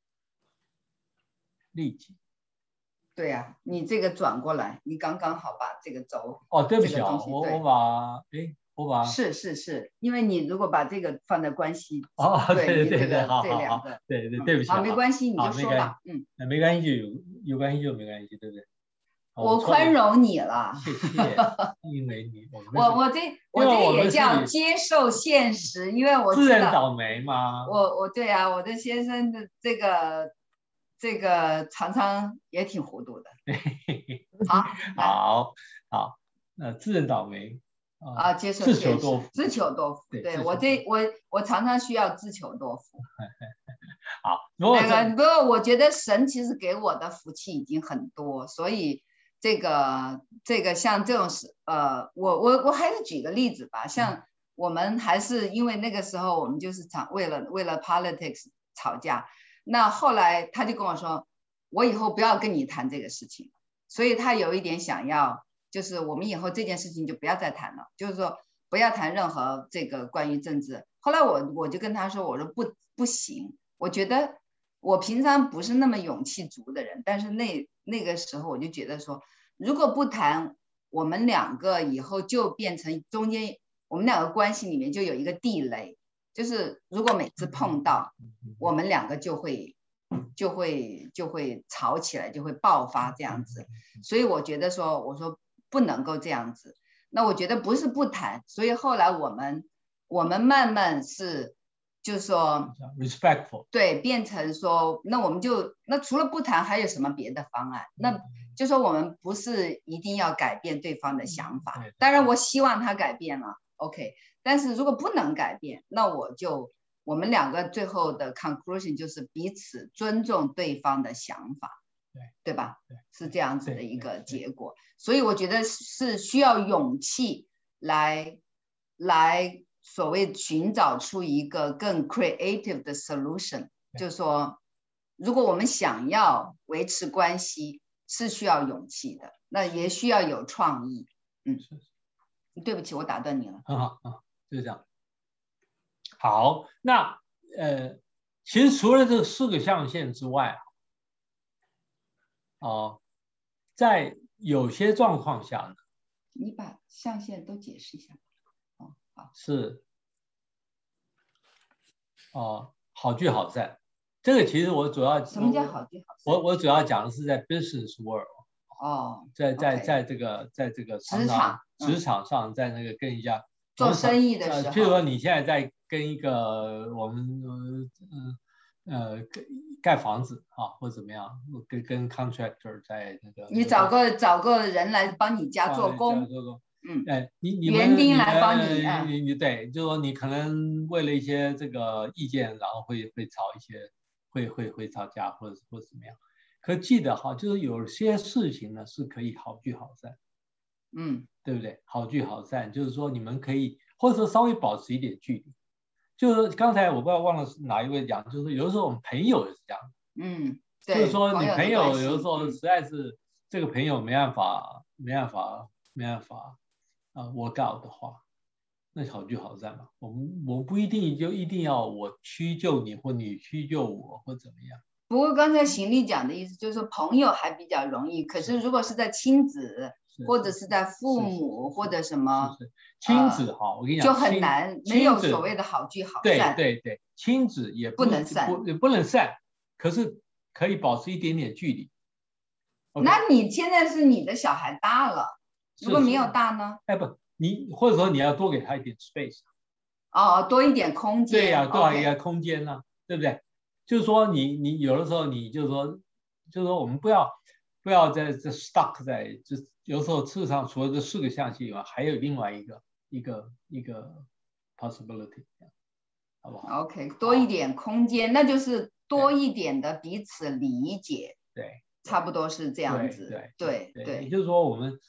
S2: 利己。
S1: 对呀，你这个转过来，你刚刚好把这个轴。
S2: 对不起我把
S1: 是，因为你如果把这个放在关系，
S2: 对，好，对不起，
S1: 没关系，你就说吧，
S2: 没关系，有关系就没关系，对不对？
S1: 我宽容你了，
S2: 谢谢，因为
S1: 我这也叫接受现实，因为我
S2: 自认倒霉嘛。
S1: 对啊，我的先生的这个常常也挺糊涂的。
S2: 好，那自认倒霉
S1: 接受
S2: 自
S1: 现实
S2: 求多福，
S1: 自求多福。
S2: 对
S1: 对
S2: 自求
S1: 我常常需要自求多福。
S2: 好，如果
S1: 不过我觉得神其实给我的福气已经很多，所以这个像这种我还是举个例子吧，像我们还是因为那个时候我们就是为了 politics 吵架，那后来他就跟我说，我以后不要跟你谈这个事情，所以他有一点想要，就是我们以后这件事情就不要再谈了，就是说不要谈任何这个关于政治。后来我就跟他说，我说不行。我觉得我平常不是那么勇气足的人，但是那个时候我就觉得说，如果不谈，我们两个以后就变成中间我们两个关系里面就有一个地雷，就是如果每次碰到，我们两个就会吵起来，就会爆发这样子。所以我觉得说，我说不能够这样子。那我觉得不是不谈，所以后来我们慢慢是。就是说
S2: respectful，
S1: 对，变成说，那除了不谈还有什么别的方案？那就说我们不是一定要改变对方的想法，当然我希望他改变了 ，OK。但是如果不能改变，那我们两个最后的 conclusion 就是彼此尊重对方的想法，对吧？是这样子的一个结果。所以我觉得是需要勇气来所谓寻找出一个更 creative 的 solution， 就是说，如果我们想要维持关系，是需要勇气的，那也需要有创意。对不起，我打断你了。
S2: 很好啊，就是这样。好，那其实除了这4个象限之外在有些状况下呢，
S1: 你把象限都解释一下。
S2: 是好聚好散，这个其实我主要
S1: 什么叫好聚好散？
S2: 我主要讲的是在 business world， 在这个职场上，在那个跟一家
S1: 做生意的时候，
S2: 譬如说你现在在跟一个我们盖房子或者怎么样，跟 contractor 在那个，
S1: 你找个人来帮你家做工。园丁来帮你，
S2: 对，就是说你可能为了一些这个意见，然后会吵一些，会吵架或者怎么样。可记得就是有些事情呢是可以好聚好散，对不对？好聚好散，就是说你们可以，或者说稍微保持一点距离。就是刚才我不知道忘了是哪一位讲，就是有的时候我们朋友也是这样，就是说你朋友有的时候实在是这个朋友没办法work out 的话，那好聚好散嘛。我们不一定要我屈就你，或你屈就我，或怎么样。
S1: 不过刚才邢丽讲的意思就是说朋友还比较容易，可是如果是在亲子或者是在父母或者什么
S2: 亲子我跟你讲
S1: 就很难，没有所谓的好聚好散。
S2: 对，亲子也
S1: 不能散，
S2: 不能散，可是可以保持一点点距离。
S1: 那你现在是你的小孩大了，如果没有大呢？
S2: 你或者说你要多给他一点 space，
S1: 多一点空间。
S2: 对呀，多一点空间呢，对不对？就是说你有的时候你就是说我们不要在这 stuck 在这，有时候事实上除了这4个象限以外，还有另外一个 possibility， 好不好
S1: ？OK， 多一点空间，那就是多一点的彼此理解。
S2: 对，
S1: 差不多是这样子。对，
S2: 也就是说我们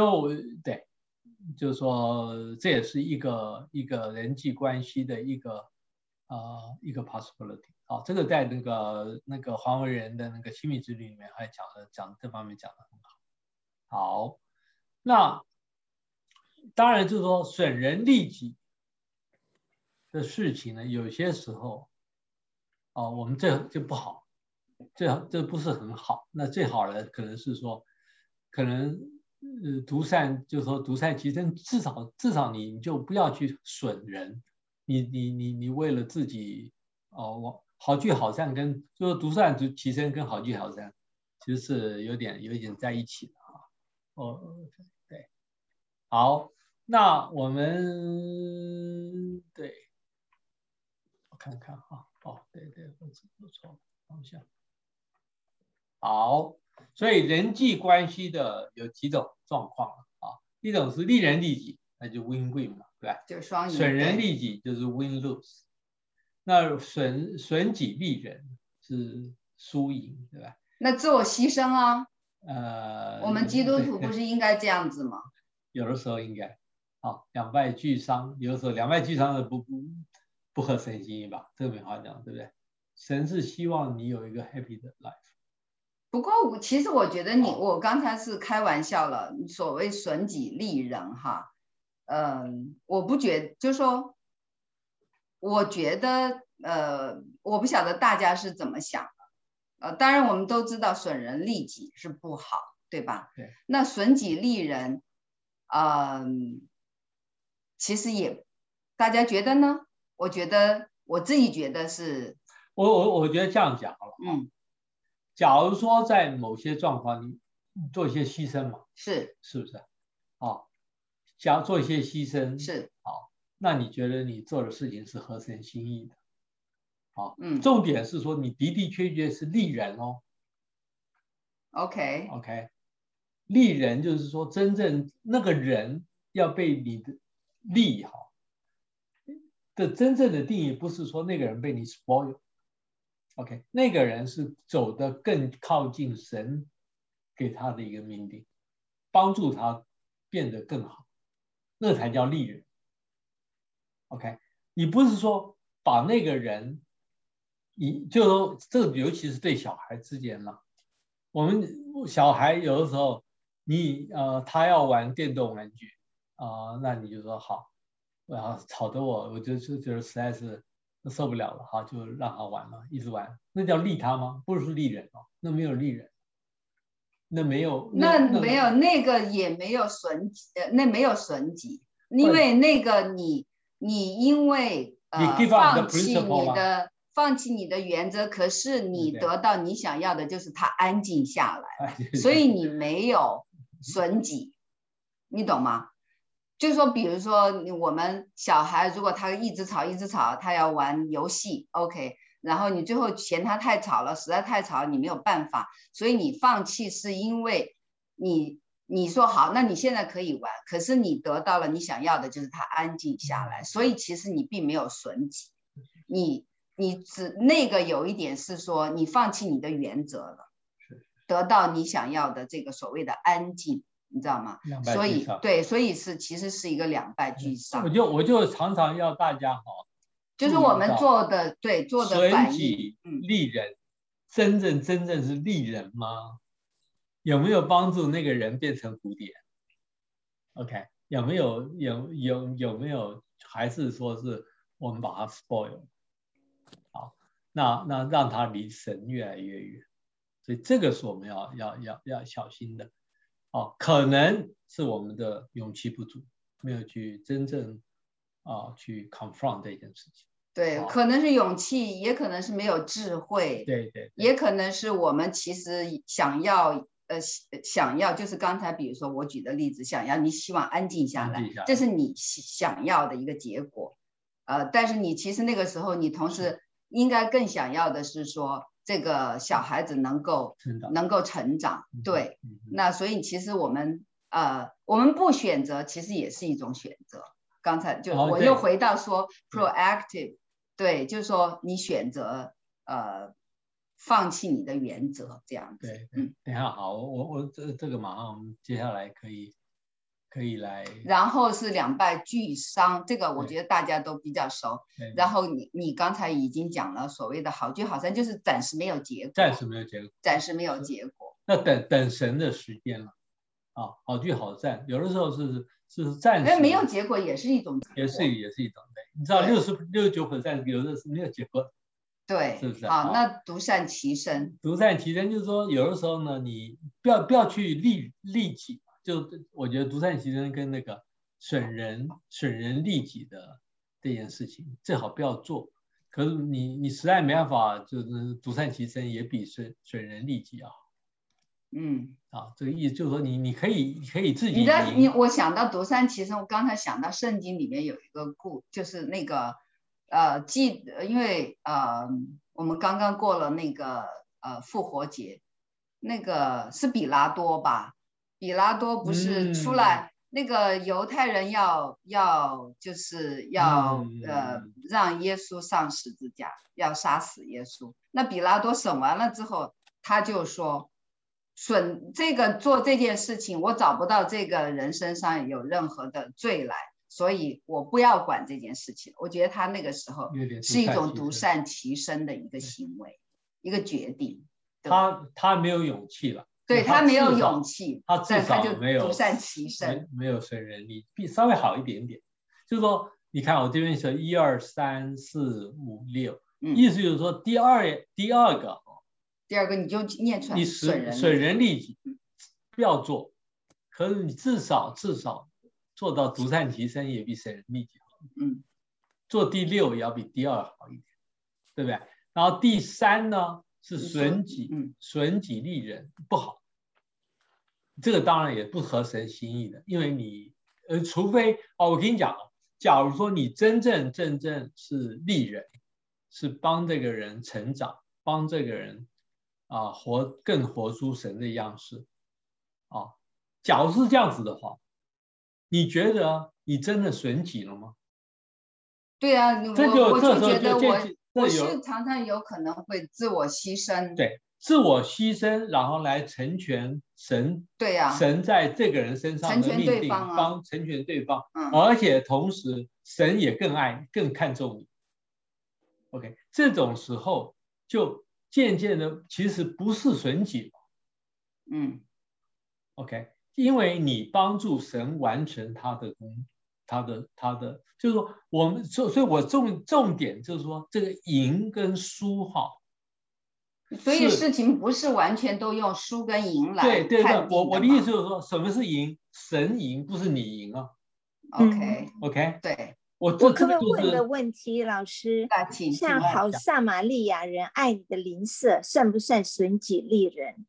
S2: 就是说这也是一个人际关系的一个 possibility。这个在那个黄维仁的那个亲密之旅里面还讲这方面讲得很好。好，那当然就是说损人利己的事情呢，有些时候我们这就不好，这不是很好。那最好的可能是说，可能独善，就是说独善其身，至少你就不要去损人。你为了自己好聚好散就是独善其身跟好聚好散其实是有点在一起的对，好，那我们我看看对，我错了方向。好，所以人际关系的有几种状况一种是利人利己， 那就 win-win 嘛，对吧？
S1: 就双赢。
S2: 损人
S1: 对
S2: 利己就是 win-lose， 那损己利人是输赢，对吧？
S1: 那自我牺牲啊，我们基督徒
S2: 对
S1: 不是应该这样子吗？
S2: 有的时候应该，好，两败俱伤，有的时候两败俱伤的不合神心意吧，这个没话讲，对不对？神是希望你有一个 happy 的 life。
S1: 不过其实我觉得我刚才是开玩笑了，所谓损己利人哈，我不觉，就是说，我觉得我不晓得大家是怎么想的，当然我们都知道损人利己是不好，对吧？
S2: 对。
S1: 那损己利人，其实也，大家觉得呢？我觉得我自己觉得是，
S2: 我觉得这样讲好了，假如说在某些状况你做一些牺牲嘛，是不是？假如做一些牺牲
S1: 是
S2: 那你觉得你做的事情是合神心意的？重点是说你的的确确是利人哦。
S1: OK，
S2: 利人就是说真正那个人要被你的利的真正的定义不是说那个人被你 spoil。OK， 那个人是走得更靠近神给他的一个命令，帮助他变得更好，那才叫利人。OK， 你不是说把那个人，就说这尤其是对小孩之间嘛，我们小孩有的时候他要玩电动玩具那你就说好，然后吵得我就觉得实在是受不了了，好，就让他玩了，一直玩，那叫利他吗？不是利人哦，那没有利人，那没有
S1: 那个也没有损己，那没有损己，因为那个你因为放弃你的原则，可是你得到你想要的就是他安静下来，所以你没有损己，你懂吗？就是说，比如说我们小孩如果他一直吵，他要玩游戏 ，OK， 然后你最后嫌他太吵了，实在太吵，你没有办法，所以你放弃是因为你说好，那你现在可以玩，可是你得到了你想要的就是他安静下来，所以其实你并没有损己，你只那个有一点是说你放弃你的原则了，得到你想要的这个所谓的安静。你知道吗？所以其实是一个两败俱伤。
S2: 我就常常要大家
S1: 就是我们做的
S2: 损己利人，真正是利人吗？有没有帮助那个人变成蝴蝶 ？OK， 有没有还是说是我们把它 spoil？ 好，那让他离神越来越远，所以这个是我们要小心的。可能是我们的勇气不足，没有去真正去 confront 这件事情。
S1: 对，可能是勇气，也可能是没有智慧，
S2: 对，
S1: 也可能是我们其实想要就是刚才比如说我举的例子，你希望安静下来，这是你想要的一个结果。但是你其实那个时候你同时应该更想要的是说，这个小孩子能够成长，对，那所以其实我们不选择，其实也是一种选择。刚才就我又回到说 proactive， 对，就是说你选择放弃你的原则这样子。
S2: 对，等一下好，我这个马上接下来可以来。
S1: 然后是两败俱伤，这个我觉得大家都比较熟。然后你刚才已经讲了所谓的好聚好散，就是暂时没有结果。
S2: 那等神的时间了好聚好散，有的时候是暂时。
S1: 没有结果也是一种结果，
S2: 也是一种对。你知道69%有的是没有结果。
S1: 对，
S2: 是不是？
S1: 那独善其身。
S2: 独善其身就是说，有的时候呢，你不要去利己。就我觉得独善其身跟那个损人利己的这件事情最好不要做。可是你实在没办法，就是独善其身也比损人利己好。这个意思就是说你可以自己。
S1: 我想到独善其身，我刚才想到圣经里面有一个就是那个因为我们刚刚过了那个复活节，那个是比拉多吧？比拉多不是出来那个犹太人要就是要让耶稣上十字架，要杀死耶稣。那比拉多审完了之后，他就说这个做这件事情，我找不到这个人身上有任何的罪来，所以我不要管这件事情。我觉得他那个时候是一种独善其身的一个行为，一个决定。
S2: 他没有勇气了。
S1: 对，他没有勇气，
S2: 他至少没有
S1: 独善其身，
S2: 没有损人利，比稍微好一点点。就是说，你看我这边写1、2、3、4、5、6，意思就是说第二个
S1: 你就念出来，
S2: 你损人利己不要做，可是你至少做到独善其身也比损人利己好。做第6也要比第2好一点，对不对？然后第3呢？是损己利人不好，这个当然也不合神心意的，因为你除非我跟你讲，假如说你真正是利人，是帮这个人成长，帮这个人更活出神的样式假如是这样子的话，你觉得你真的损己了吗？
S1: 对啊，我就觉得我是常常有可能会自我牺牲，
S2: 对，自我牺牲，然后来成全神，
S1: 对呀，
S2: 神在这个人身上的命定，帮成全对方，而且同时神也更看重你。OK， 这种时候就渐渐的其实不是损己了，OK， 因为你帮助神完成他的就是说所以我重点就是说这个赢跟输
S1: 所以事情不是完全都用输跟赢来判定的。
S2: 对，我的意思就是说，什么是赢？神赢，不是你赢啊。OK，
S1: 对。
S8: 我可不可以问个问题，老师？像好撒玛利亚人爱你的邻舍，算不算损己利人？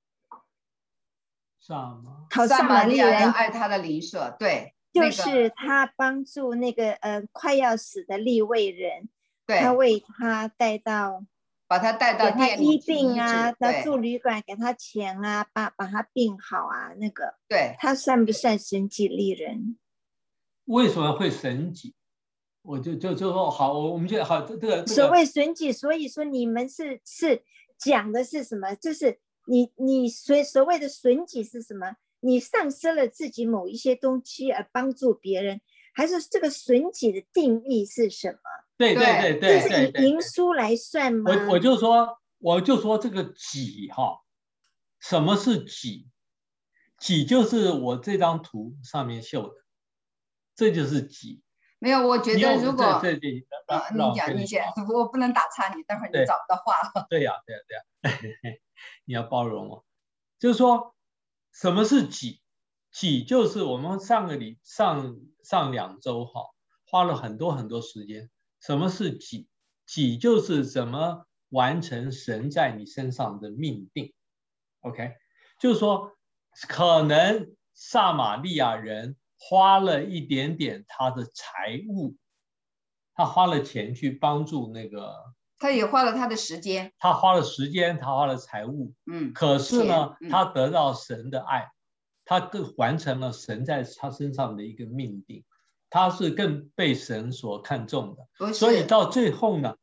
S1: 好撒玛利亚人爱他的邻舍，对。
S8: 就是他帮助那个快要死的利未人，他为他
S1: 把他带到店里
S8: 医病啊，到住旅馆给他钱啊，把他病好啊，那个
S1: 对，
S8: 他算不算损己利人？
S2: 为什么会损己？我就说好，我们就好这个
S8: 所谓损己，所以说你们是讲的是什么？就是你所谓的损己是什么？你丧失了自己某一些东西而帮助别人，还是这个损己的定义是什么？
S2: 对，
S8: 这是以赢输来算吗？
S2: 我就说这个己什么是己？己就是我这张图上面秀的，这就是己。
S1: 没有，我觉得如果
S2: 你
S1: 先，我不能打岔你，待会儿你找不到话了。
S2: 对呀，你要包容我。就是说，什么是己？己就是我们上2周花了很多时间。什么是己？己就是怎么完成神在你身上的命定。OK， 就是说，可能撒玛利亚人花了一点点他的财物，他花了钱去帮助那个，
S1: 他也花了他的时间，
S2: 他花了时间，他花了财物，可是呢，他得到神的爱，他更完成了神在他身上的一个命定，他是更被神所看重的，所以到最后呢，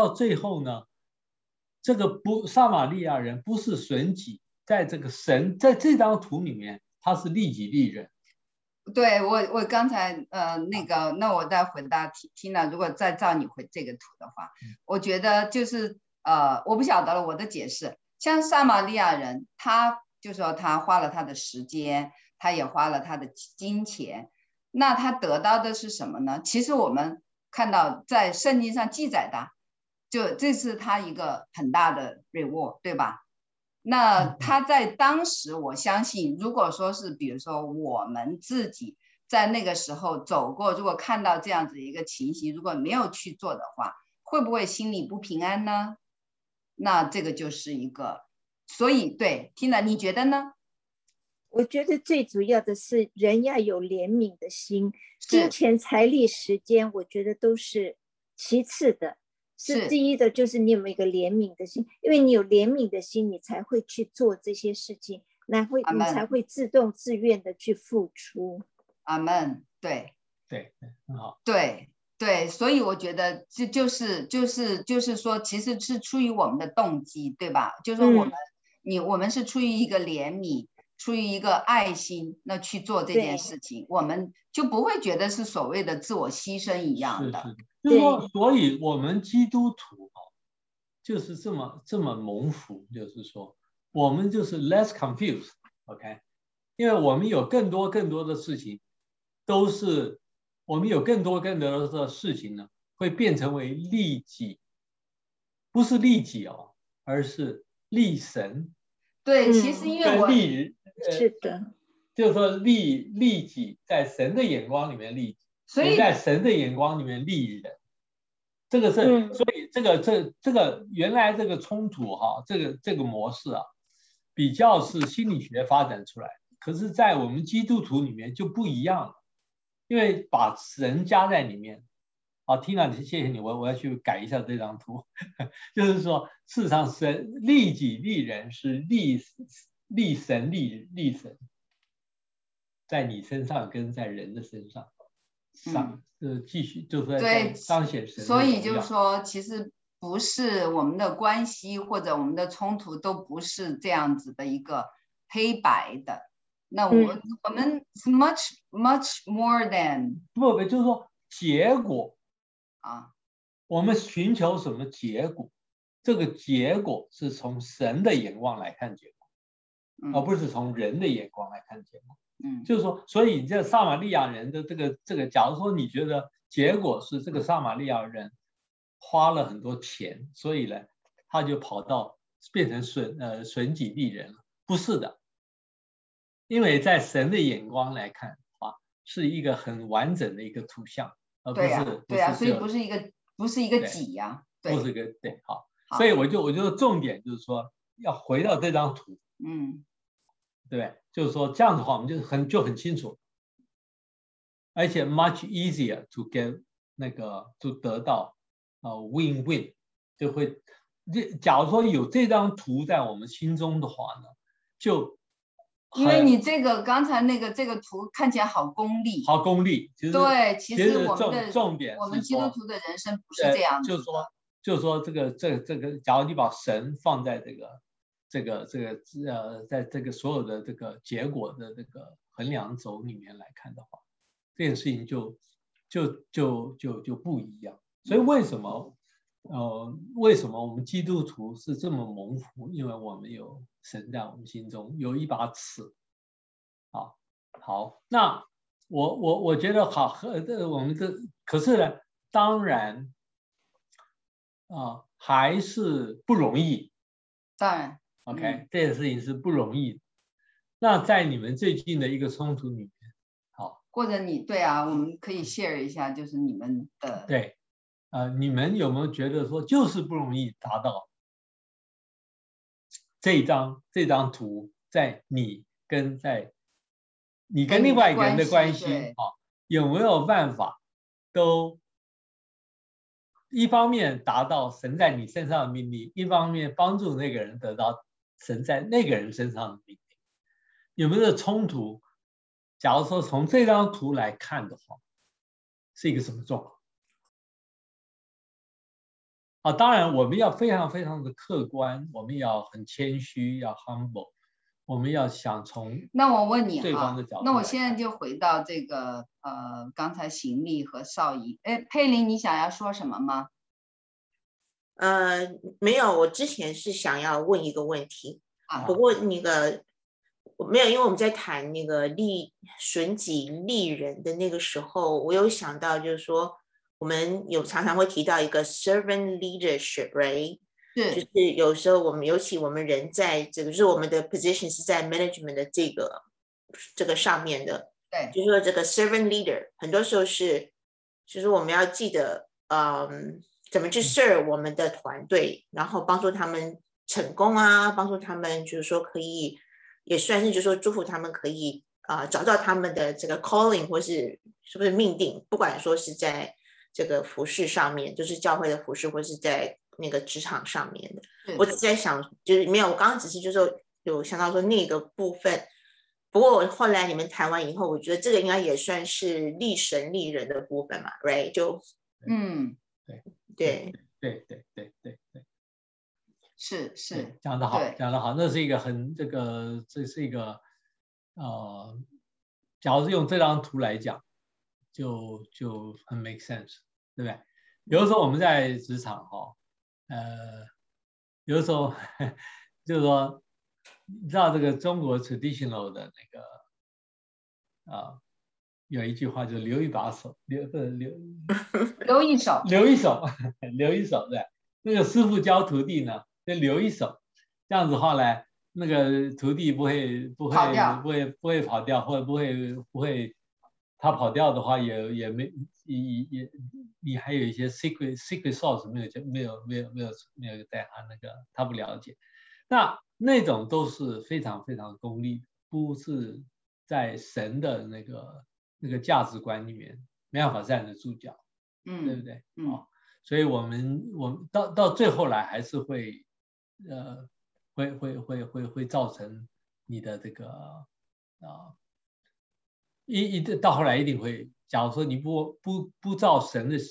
S2: 这个撒玛利亚人不是损己，在这个神在这张图里面，他是利己利人。
S1: 对，我刚才那我再回答听了，如果再照你回这个图的话，我觉得就是我不晓得了，我的解释，像撒玛利亚人，他就说他花了他的时间，他也花了他的金钱，那他得到的是什么呢？其实我们看到在圣经上记载的，就这是他一个很大的 reward， 对吧？那他在当时，我相信，如果说是比如说我们自己在那个时候走过，如果看到这样子一个情形，如果没有去做的话，会不会心里不平安呢？那这个就是一个，所以对，Tina，你觉得呢？
S8: 我觉得最主要的是人要有怜悯的心，金钱、财力、时间，我觉得都是其次的。是第一的，就是你有没有一个怜悯的心，因为你有怜悯的心，你才会去做这些事情，你才会自动自愿的去付出。
S1: 阿们，对
S2: 对，很好。
S1: 对，所以我觉得就是说，其实是出于我们的动机，对吧？就是说我们是出于一个怜悯，出于一个爱心，那去做这件事情，我们就不会觉得是所谓的自我牺牲一样的。
S2: 是，就是说，所以我们基督徒就是这么蒙福，就是说，我们就是 less confused， OK， 因为我们有更多的事情，我们有更多的事情呢，会变成为利己，不是利己而是利神。
S1: 对，其实因为我
S8: 是的，
S2: 就是说利己，在神的眼光里面利己，
S1: 所以
S2: 也在神的眼光里面利人。这个是，所以这个原来这个冲突这个模式比较是心理学发展出来的，可是在我们基督徒里面就不一样了，因为把神加在里面。好，Tina，谢谢你，我要去改一下这张图，就是说，事实上神利己利人是利神利神，在你身上跟在人的身上继续就是在彰显神的荣耀。
S1: 所以就是说，其实不是我们的关系或者我们的冲突都不是这样子的一个黑白的。那我们 much more than
S2: 不就是说结果我们寻求什么结果？这个结果是从神的眼光来看结果，而不是从人的眼光来看结果。就是说，所以这撒玛利亚人的这个，假如说你觉得结果是这个撒玛利亚人花了很多钱，所以呢，他就跑到变成损己利人了，不是的，因为在神的眼光来看是一个很完整的一个图像。
S1: 对呀，所以不是一个己呀，
S2: 不是一个对，好，所以我就重点就是说要回到这张图，对，就是说这样的话我们就很清楚，而且 much easier to get 就得到win-win， 就会，假如说有这张图在我们心中的话呢，就。
S1: 因为你刚才这个图看起来好功利，
S2: 其实
S1: 对，其实我们的
S2: 重点，
S1: 我们基督徒的人生不是这样的。
S2: 就是说这个，假如你把神放在在这个所有的这个结果的这个衡量轴里面来看的话，这件事情就不一样。所以为什么我们基督徒是这么蒙福？因为我们有神在我们心中，有一把尺。好，那我觉得我们可是呢，当然还是不容易。
S1: 当然
S2: ，OK，这件事情是不容易的。那在你们最近的一个冲突里面，
S1: 或者我们可以 share 一下，就是你们的
S2: 对。你们有没有觉得说就是不容易达到这张图在你跟另外一个人的关系有没有办法都一方面达到神在你身上的命令，一方面帮助那个人得到神在那个人身上的命令？有没有冲突？假如说从这张图来看的话，是一个什么状况？当然我们要非常非常的客观，我们要很谦虚，要 humble， 我们要想从
S1: 那我问你
S2: 对方的角度。
S1: 那我现在就回到这个刚才邢丽和邵怡，佩玲，你想要说什么吗？
S4: 没有，我之前是想要问一个问题，不过没有，因为我们在谈那个损己利人的那个时候，我有想到就是说。我们常常会提到一个 servant leadership， right？ 就是有时候尤其我们人在就是我们的 position 是在 management 的这个上面的，
S1: 对，
S4: 就是说这个 servant leader 很多时候就是我们要记得，怎么去 serve 我们的团队，然后帮助他们成功帮助他们就是说可以，也算是就是说祝福他们可以找到他们的这个 calling 或是不是命定，不管说是在这个服事上面，就是教会的服事，或是在那个职场上面的。我只在想，就是没有，我刚刚只是就是有想到说那个部分不过后来你们谈完以后，我觉得这个应该也算是利神利人的部分嘛 ，right？ 就对，
S1: 是
S2: 讲得好，讲得好，那是一个很这是一个假如是用这张图来讲，就很 make sense， 对不对？有的时候我们在职场有的时候就是说，你知道这个中国 traditional 的那个有一句话，就留一把手，留一手，留一手，对。那个师傅教徒弟呢，就留一手，这样子话呢，那个徒弟不会跑掉，或者不会他跑掉的话也没你还有一些 secret sauce 没有在他那个他不了解，那种都是非常非常功利，不是在神的那个价值观里面没办法站得住脚，对不对？所以我们到最后来还是会会造成你的这个到后来一定会，假如说你不照神的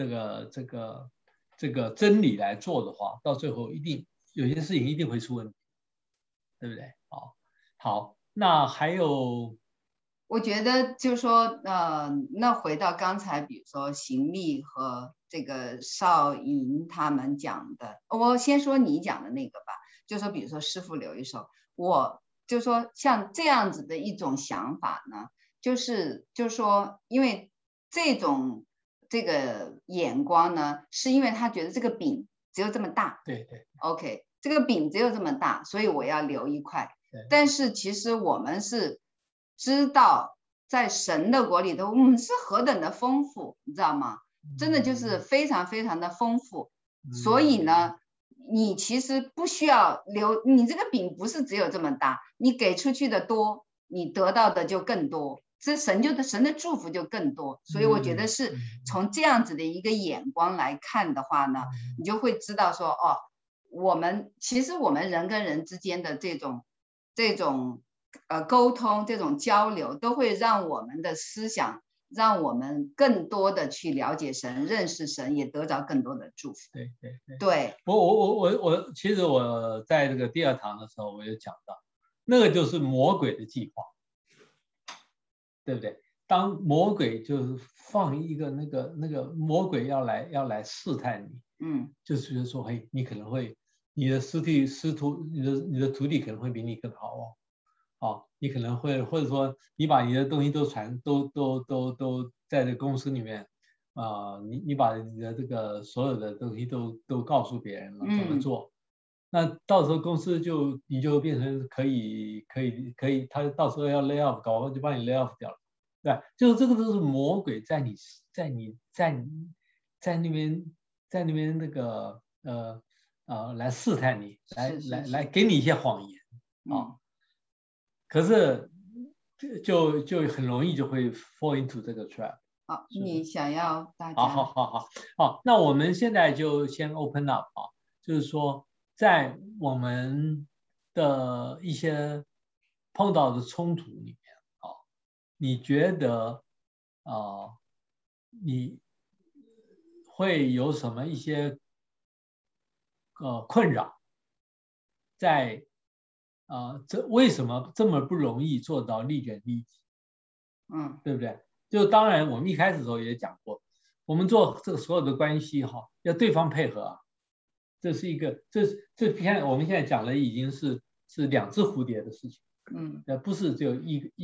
S2: 这个真理来做的话，到最后一定有些事情一定会出问题，对不对？好，那还有。
S1: 我觉得就是说，那回到刚才，比如说邢宓和这个邵莹他们讲的，我先说你讲的那个吧，就说比如说师父留一手，我就说像这样子的一种想法呢，就是说，因为这个眼光呢，是因为他觉得这个饼只有这么大，
S2: 对
S1: ，OK， 这个饼只有这么大，所以我要留一块，但是其实我们是知道在神的国里头，我们是何等的丰富，你知道吗？真的就是非常非常的丰富。所以呢，你其实不需要留，你这个饼不是只有这么大，你给出去的多，你得到的就更多，这神的祝福就更多。所以我觉得是从这样子的一个眼光来看的话呢，你就会知道说，其实我们人跟人之间的这种沟通，这种交流，都会让我们的思想，让我们更多的去了解神，认识神，也得着更多的祝福。对。
S2: 其实我在这个第二堂的时候，我有讲到，那个就是魔鬼的计划，对不对？当魔鬼就是放一个那个魔鬼要来试探你，就是说，嘿，你可能会你的你的徒弟可能会比你更好哦。你可能会，或者说你把你的东西都在这公司里面，你把你的这个所有的东西都告诉别人了怎么做，那到时候公司你就变成可以，他到时候要 lay off， 搞不好就把你 lay off 掉了，对，就是这个都是魔鬼在那边那个来试探你，来给你一些谎言可是就很容易就会 fall into 这个 trap。
S1: 好，你想要大家
S2: 好，那我们现在就先 open up 就是说在我们的一些碰到的冲突里面你觉得你会有什么一些困扰在为什么这么不容易做到利人利己？对不对？就当然我们一开始的时候也讲过，我们做这个所有的关系要对方配合这是一个我们现在讲的已经是两只蝴蝶的事情，不是只有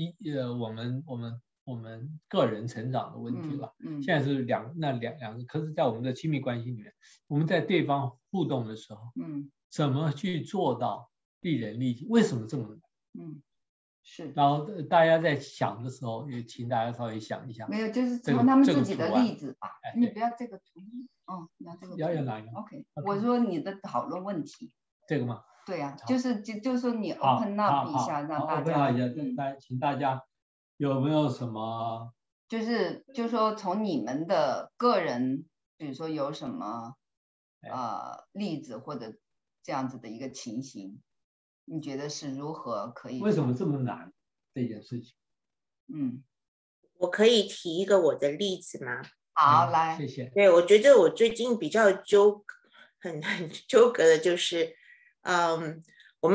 S2: 我们个人成长的问题了，现在是两个，可是在我们的亲密关系里面，我们在对方互动的时候，怎么去做到利人利己？为什么这么难？
S1: 是。
S2: 然后大家在想的时候，也请大家稍微想一想。
S1: 没有，就是从他们自己的例子吧。你不要这个图，你要这个图。
S2: 要哪一个
S1: ？OK， 我说你的讨论问题。
S2: 这个吗？
S1: 对呀，就是说你 open up 一下，让大家。
S2: open up 一下，请大家有没有什么？
S1: 就是说从你们的个人，比如说有什么例子或者这样子的一个情形，你觉得是如何可以？
S2: 为什么这么难？ 这件事情。
S4: 我可以提一个我的例子吗？
S1: 好，来，
S2: 谢谢。
S4: 对，我觉得我最近比较很纠葛的就是，我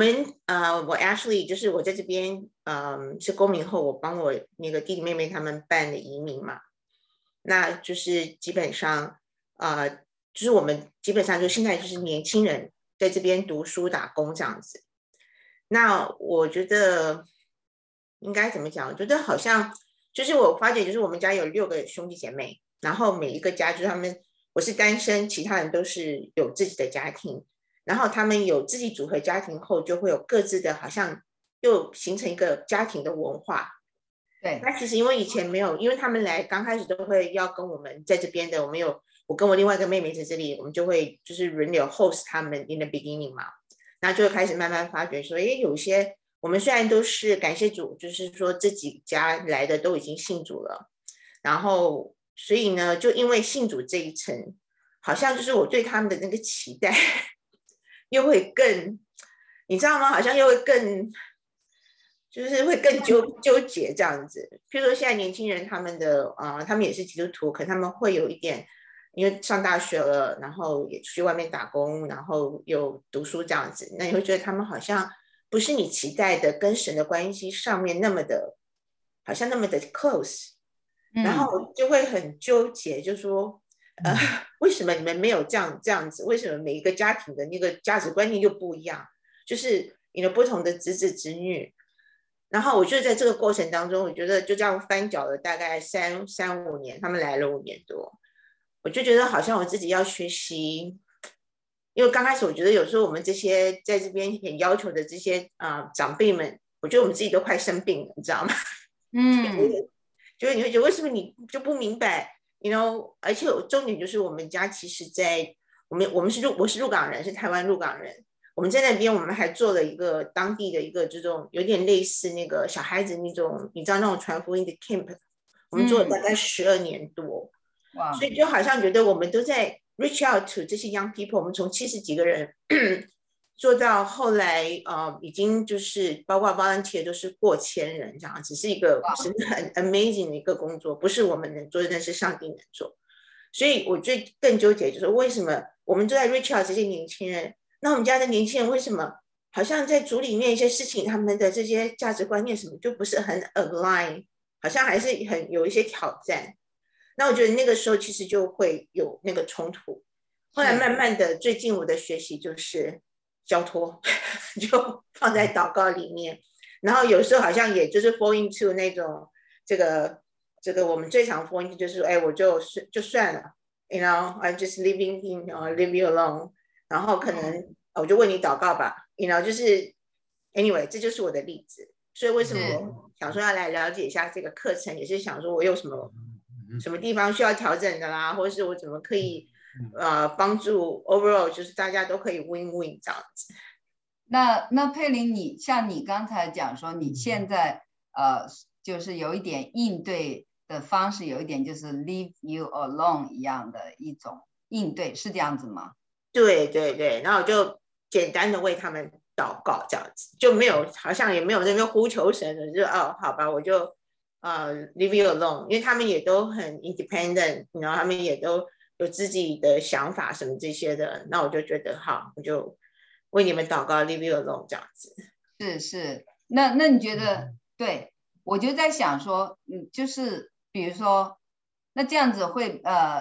S4: Ashley 就是我在这边，是公民后，我帮我那个弟弟妹妹他们办的移民嘛，那就是基本上，就是我们基本上就现在就是年轻人在这边读书打工这样子。那我觉得应该怎么讲？我觉得好像就是我发觉，就是我们家有6个兄弟姐妹，然后每一个家就是他们，我是单身，其他人都是有自己的家庭，然后他们有自己组合家庭后，就会有各自的，好像又形成一个家庭的文化。
S1: 对，
S4: 那其实因为以前没有，因为他们来刚开始都会要跟我们在这边的，我跟我另外一个妹妹在这里，我们就会就是轮流 host 他们 in the beginning 嘛，那就会开始慢慢发觉说，有些我们虽然都是感谢主，就是说这几家来的都已经信主了，然后所以呢，就因为信主这一层，好像就是我对他们的那个期待又会更，你知道吗？好像又会更。就是会更纠结这样子，譬如说现在年轻人他们也是基督徒，可他们会有一点，因为上大学了，然后也去外面打工，然后有读书这样子，那你会觉得他们好像不是你期待的跟神的关系上面那么的，好像那么的 close，然后就会很纠结，就说为什么你们没有这样子？为什么每一个家庭的那个价值观念又不一样？就是有不同的子女。然后我就在这个过程当中，我觉得就这样翻搅了大概3-5年，他们来了5年多，我就觉得好像我自己要学习，因为刚开始我觉得有时候我们这些在这边很要求的这些长辈们，我觉得我们自己都快生病了，你知道吗？就是你会觉得为什么你就不明白 ，you know？ 而且重点就是我们家其实我是鹿港人，是台湾鹿港人。我们在那边，我们还做了一个当地的一个这种有点类似那个小孩子那种，你知道那种传福音的 camp， 我们做了大概12年多，所以就好像觉得我们都在 reach out to 这些 young people， 我们从70几个人做到后来已经就是包括 volunteer 都是过1000人这样，只是一个真的很 amazing 的一个工作，不是我们能做的，但是上帝能做。所以我最更纠结就是为什么我们都在 reach out 这些年轻人。那我们家的年轻人为什么好像在组里面一些事情，他们的这些价值观念什么就不是很 align， 好像还是很有一些挑战。那我觉得那个时候其实就会有那个冲突。后来慢慢的，最近我的学习就是交托，就放在祷告里面。然后有时候好像也就是 fall into 那种这个我们最常 fall into 就是我就算了 ，you know I'm just leaving him or leave you alone。然后可能我就为你祷告吧 ，you know， 就是 anyway， 这就是我的例子。所以为什么我想说要来了解一下这个课程，也是想说我有什么地方需要调整的啦，或者是我怎么可以帮助 overall， 就是大家都可以 win-win 这样子。
S1: 那佩玲，像你刚才讲说，你现在就是有一点应对的方式，有一点就是 leave you alone 一样的一种应对，是这样子吗？
S4: 对对对，然后我就简单的为他们祷告这样子，就没有好像也没有在那边呼求神的，就好吧，我就leave you alone， 因为他们也都很 independent， 然后他们也都有自己的想法什么这些的，那我就觉得好，我就为你们祷告 leave you alone 这样子。
S1: 是，那你觉得？对，我就在想说，就是比如说，那这样子会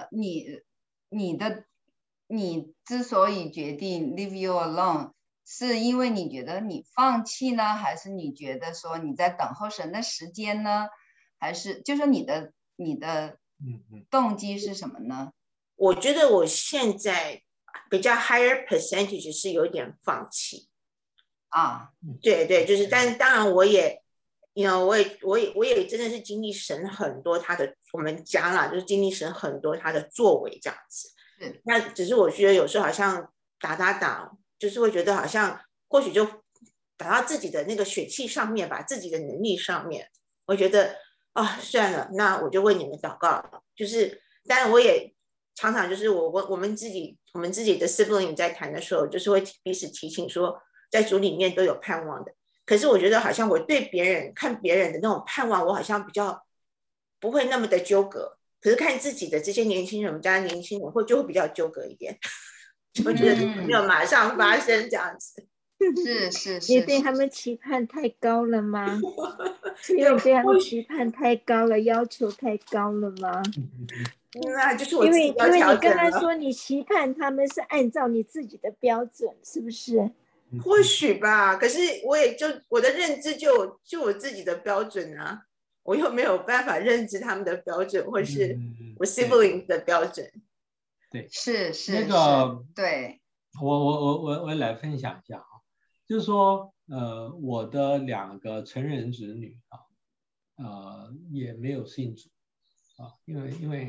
S1: 你之所以决定 leave you alone， 是因为你觉得你放弃呢，还是你觉得说你在等候神的时间呢？还是就说你的动机是什么呢？
S4: 我觉得我现在比较 higher percentage 是有点放弃
S1: 啊。
S4: 对对，就是，但当然我也我也真的是经历神很多我们家啦，就是经历神很多他的作为这样子。那只是我觉得有时候好像打，就是会觉得好像或许就打到自己的那个血气上面吧，自己的能力上面，我觉得算了，那我就为你们祷告了。就是当然我也常常就是我们自己的 sibling 在谈的时候，就是会彼此提醒说，在主里面都有盼望的。 可是我觉得好像我对别人看别人的那种盼望，我好像比较不会那么的纠葛。可是看自己的这些年轻人，我们家的年轻人就会比较纠葛一点，就觉得没有马上发生这样子。
S1: 是，
S8: 你对他们期盼太高了吗？因为你对他们期盼太高了，要求太高了吗？
S4: 那就是我自己要
S8: 因为
S4: 调整了。
S8: 你刚刚说你期盼他们是按照你自己的标准，是不是？
S4: 或许吧，可是我的认知就我自己的标准啊，我又没有办法认知他们的标准，或是我 sibling 的标准。
S2: 对，
S1: 是
S2: 那个，
S1: 对，
S2: 我来分享一下啊，就是说，我的2个成人子女啊，也没有信主啊，因为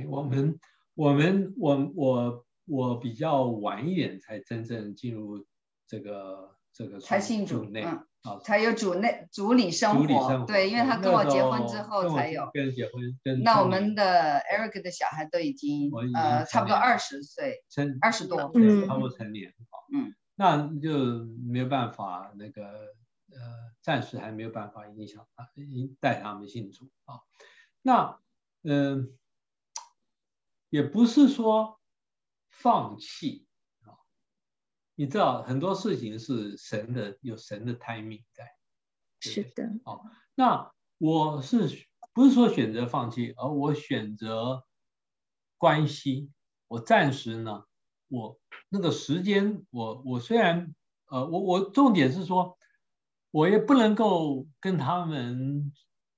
S2: 我比较晚一点才真正进入这个
S1: 才信主
S2: 内
S1: 啊，才有主理生活。对，因为他跟我结婚之后才有。
S2: 跟结婚
S1: 那我们的 Eric 的小孩都已经差不多20岁，20多，
S2: 差不多成年。那就没有办法那个暂时还没有办法影响带他们信主啊。那也不是说放弃啊，你知道很多事情是有神的 timing 在。
S8: 是的。
S2: 那我不是说选择放弃，而我选择关系。我暂时呢，我那个时间，我虽然我重点是说，我也不能够跟他们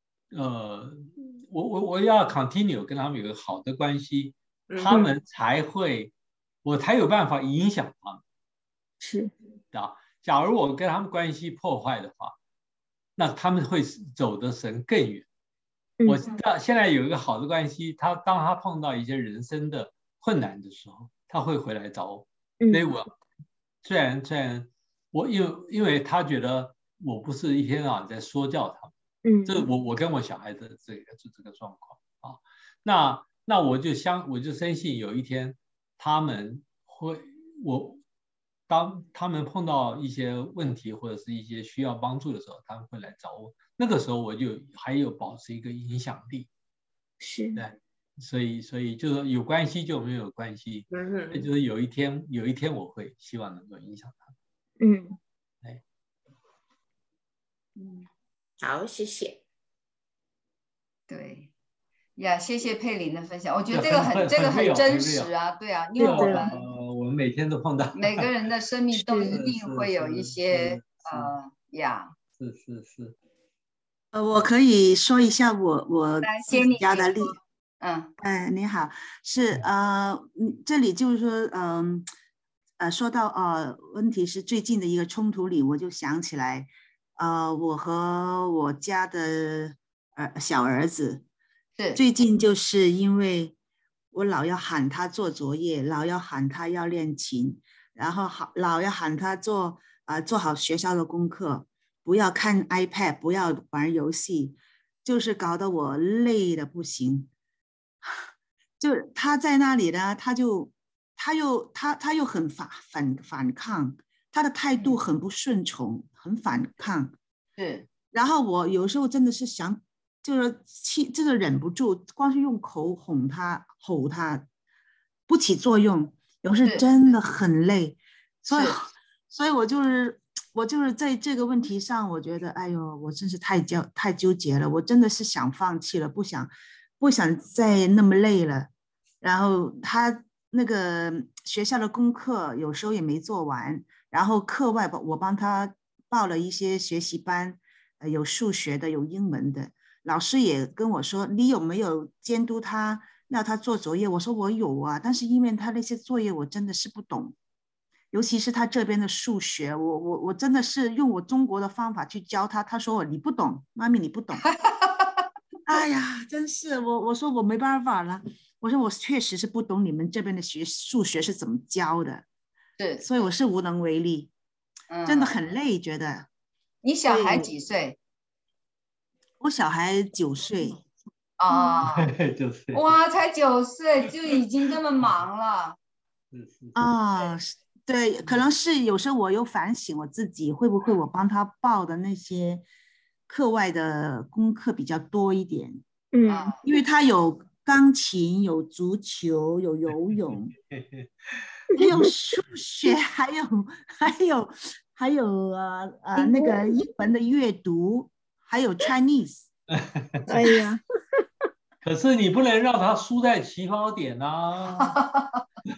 S2: 我要 continue 跟他们有个好的关系，他们我才有办法影响他们。
S8: 是
S2: 啊，假如我跟他们关系破坏的话，那他们会走得神更远。我现在有一个好的关系，当他碰到一些人生的困难的时候，他会回来找我。所以虽然我因为他觉得我不是一天到晚在说教他们，这我跟我小孩的这个状况啊，那我就深信有一天他们当他们碰到一些问题或者是一些需要帮助的时候，他们会来找我。那个时候我就还有保持一个影响力。
S8: 是。
S2: 对，所以就是有关系就没有关系，那就是有一天我会希望能够影响他。
S4: 好，谢谢。
S1: 对。呀，谢谢佩玲的分享，我觉得这个很真实啊，对啊，因为
S2: 我们每天都碰到，
S1: 每个人的生命都一定会有一些
S2: 是。
S9: 我可以说一下我自己家的例。你好，是这里就是说说到问题是最近的一个冲突里，我就想起来我和我家的小儿子。最近就是因为我老要喊他做作业，老要喊他要练琴，然后老要喊他做好学校的功课，不要看 iPad， 不要玩游戏，就是搞得我累的不行。就他在那里呢，他又很反抗，他的态度很不顺从，很反抗。然后我有时候真的是想。就是忍不住，光是用口吼他，不起作用，有时真的很累，所以我就是在这个问题上，我觉得，哎呦，我真是太纠结了，我真的是想放弃了，不想再那么累了。然后他那个学校的功课有时候也没做完，然后课外我帮他报了一些学习班，有数学的，有英文的。老师也跟我说，你有没有监督他，要他做作业？我说我有啊，但是因为他那些作业我真的是不懂，尤其是他这边的数学，我真的是用我中国的方法去教他，他说你不懂，妈咪你不懂。哎呀，真是我说我没办法了，我说我确实是不懂你们这边的数学是怎么教的，所以我是无能为力，真的很累，觉得。
S1: 你小孩几岁？
S9: 我小孩9岁。
S2: 9岁。
S1: 哇，才9岁就已经这么忙了。
S9: 对，可能是有时候我有反省我自己，会不会我帮他报的那些课外的功课比较多一点？因为他有钢琴，有足球，有游泳，还有数学，还有那个英文的阅读，还有 Chinese。
S8: 哎呀，
S2: 可是你不能让他输在起跑点啊。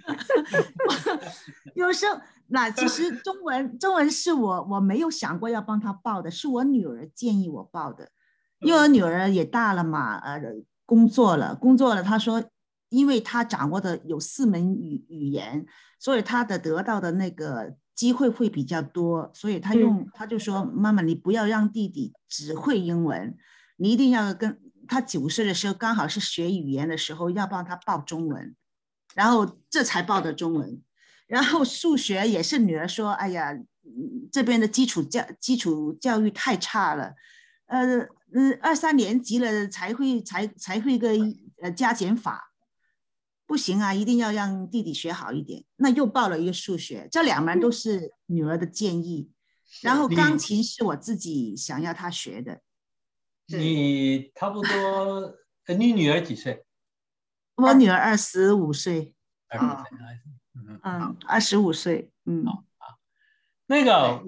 S9: 有时候其实中文是我没有想过要帮他报的，是我女儿建议我报的，因为我女儿也大了嘛，工作了，她说，因为她掌握的有4门语言，所以她得到的那个机会会比较多，所以她就说，妈妈，你不要让弟弟只会英文，你一定要跟他9岁的时候刚好是学语言的时候，要帮他报中文，然后这才报的中文。然后数学也是女儿说，哎呀，这边的基础教育太差了，2、3年级了才会一个加减法，不行啊，一定要让弟弟学好一点。那又报了一个数学，这2门都是女儿的建议。然后钢琴是我自己想要他学的。
S2: 你差不多，你女儿几岁？
S9: 我女儿25岁。 25岁。
S2: 那个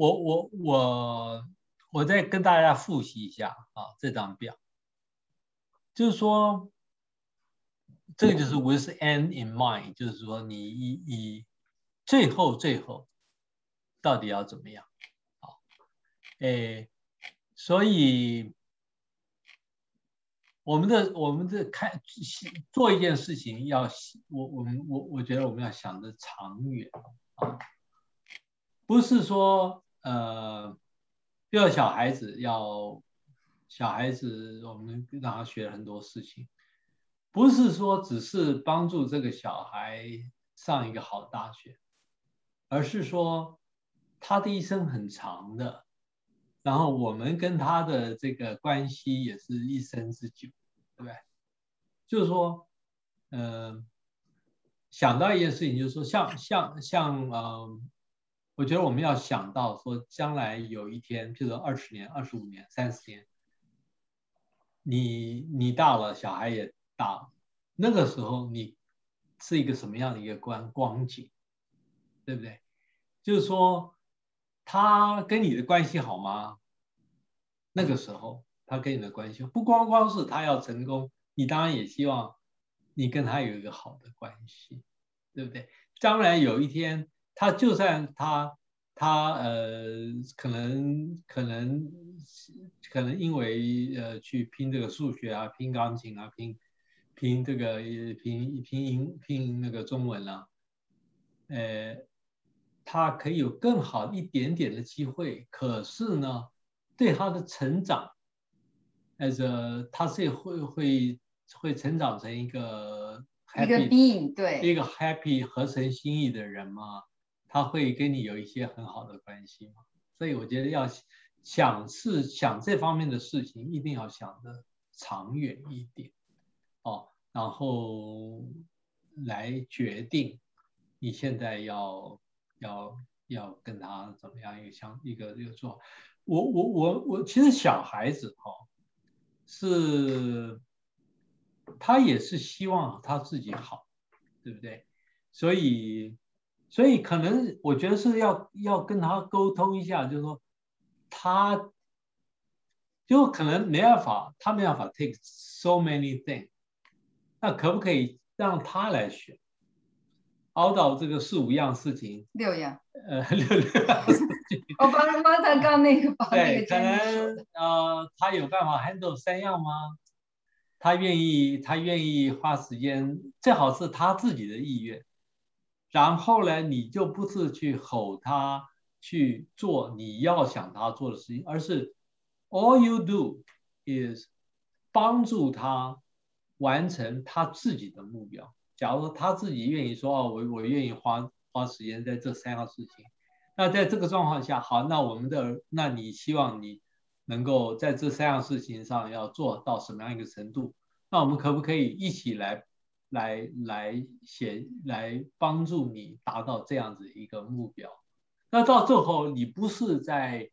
S2: 我再跟大家复习一下这张表，就是说这个就是 with end in mind， 就是说你以最后到底要怎么样所以我们的做一件事情我觉得我们要想的长远不是说比如小孩子我们让他学很多事情，不是说只是帮助这个小孩上一个好大学，而是说他的一生很长的。然后我们跟他的这个关系也是一生之久，对不对？就是说，想到一件事情，就是说我觉得我们要想到说，将来有一天，譬如说20年、25年、30年，你大了，小孩也大了，那个时候你是一个什么样的一个光景，对不对？就是说，他跟你的关系好吗？那个时候他跟你的关系不光是他要成功，你当然也希望你跟他有一个好的关系，对不对？当然有一天他就算他可能因为去拼这个数学啊，拼钢琴啊，拼这个拼那个中文啊，他可以有更好一点点的机会，可是呢，对他的成长，他是会成长成一个
S1: being， 对，
S2: 一个 happy 合成心意的人吗？他会跟你有一些很好的关系吗？所以我觉得要想这方面的事情，一定要想得长远一点然后来决定你现在要跟他怎么样一个做。我其实小孩子是他也是希望他自己好，对不对？所以可能我觉得是要跟他沟通一下，就是说他就可能他没办法 take so many things， 那可不可以让他来选？熬到这个4、5样事情
S1: ，6样
S2: ，6样事情。
S1: 我帮他刚那个
S2: 对，可能他有办法 handle3样吗？他愿意花时间，最好是他自己的意愿。然后呢，你就不是去吼他去做你要想他做的事情，而是 all you do is 帮助他完成他自己的目标。假如说他自己愿意说我愿意花时间在这3样事情，那在这个状况下，好，那你希望你能够在这3样事情上要做到什么样一个程度？那我们可不可以一起来来帮助你达到这样子一个目标。那到最后，你不是在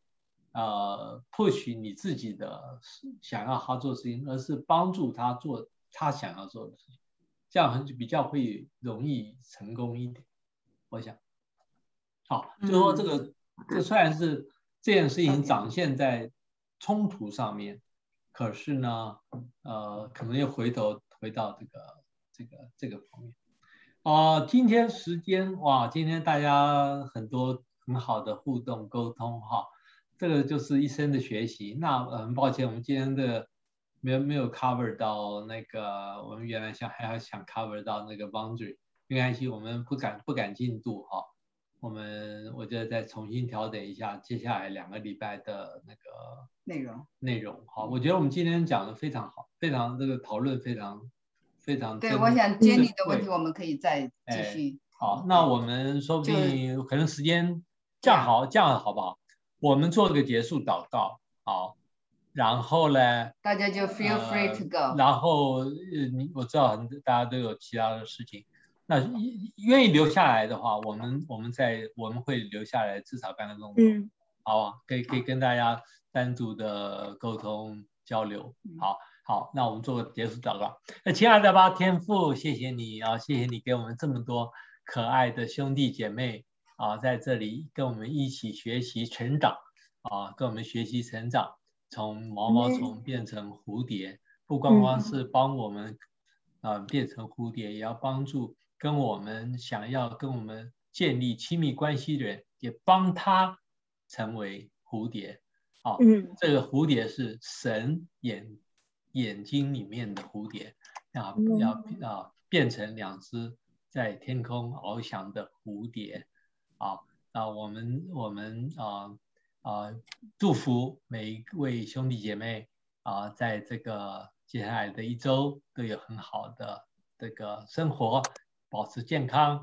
S2: push 你自己的想要他做的事情，而是帮助他做他想要做的事情，这样就比较会容易成功一点，我想。好，就说这虽然是这件事情展现在冲突上面，可是呢，可能又回到这个方面。今天时间今天大家很多很好的互动沟通哈，这个就是一生的学习。那很抱歉，我们今天的没有 cover 到那个我们原来还要想 cover 到那个 boundary， 没关系，我们不赶进度哈。我觉得再重新调整一下接下来2个礼拜的那个内容好，我觉得我们今天讲的非常好，非常这个讨论非常
S1: 对，我想Jenny的问题我们可以再继续。
S2: 好，那我们说不定可能时间这样好不好？我们做个结束祷告，好，然后呢，
S1: 大家就 feel free to go。
S2: 然后我知道大家都有其他的事情。那愿意留下来的话，我们会留下来至少半个钟头，好啊，可以跟大家单独的沟通交流。好，那我们做个结束祷告。那亲爱的吧天父，谢谢你谢谢你给我们这么多可爱的兄弟姐妹在这里跟我们一起学习成长跟我们学习成长，从毛毛虫变成蝴蝶，不光光是帮我们变成蝴蝶，也要帮助想要跟我们建立亲密关系的人，也帮他成为蝴蝶。这个蝴蝶是神眼睛里面的蝴蝶，要变成2只在天空翱翔的蝴蝶。我们祝福每一位兄弟姐妹在这个接下来的1周都有很好的这个生活，保持健康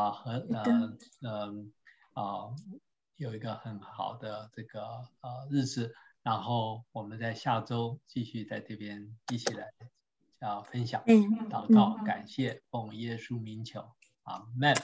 S2: 有一个很好的这个日子，然后我们在下周继续在这边一起来分享、祷告、感谢，奉耶稣名求，阿们。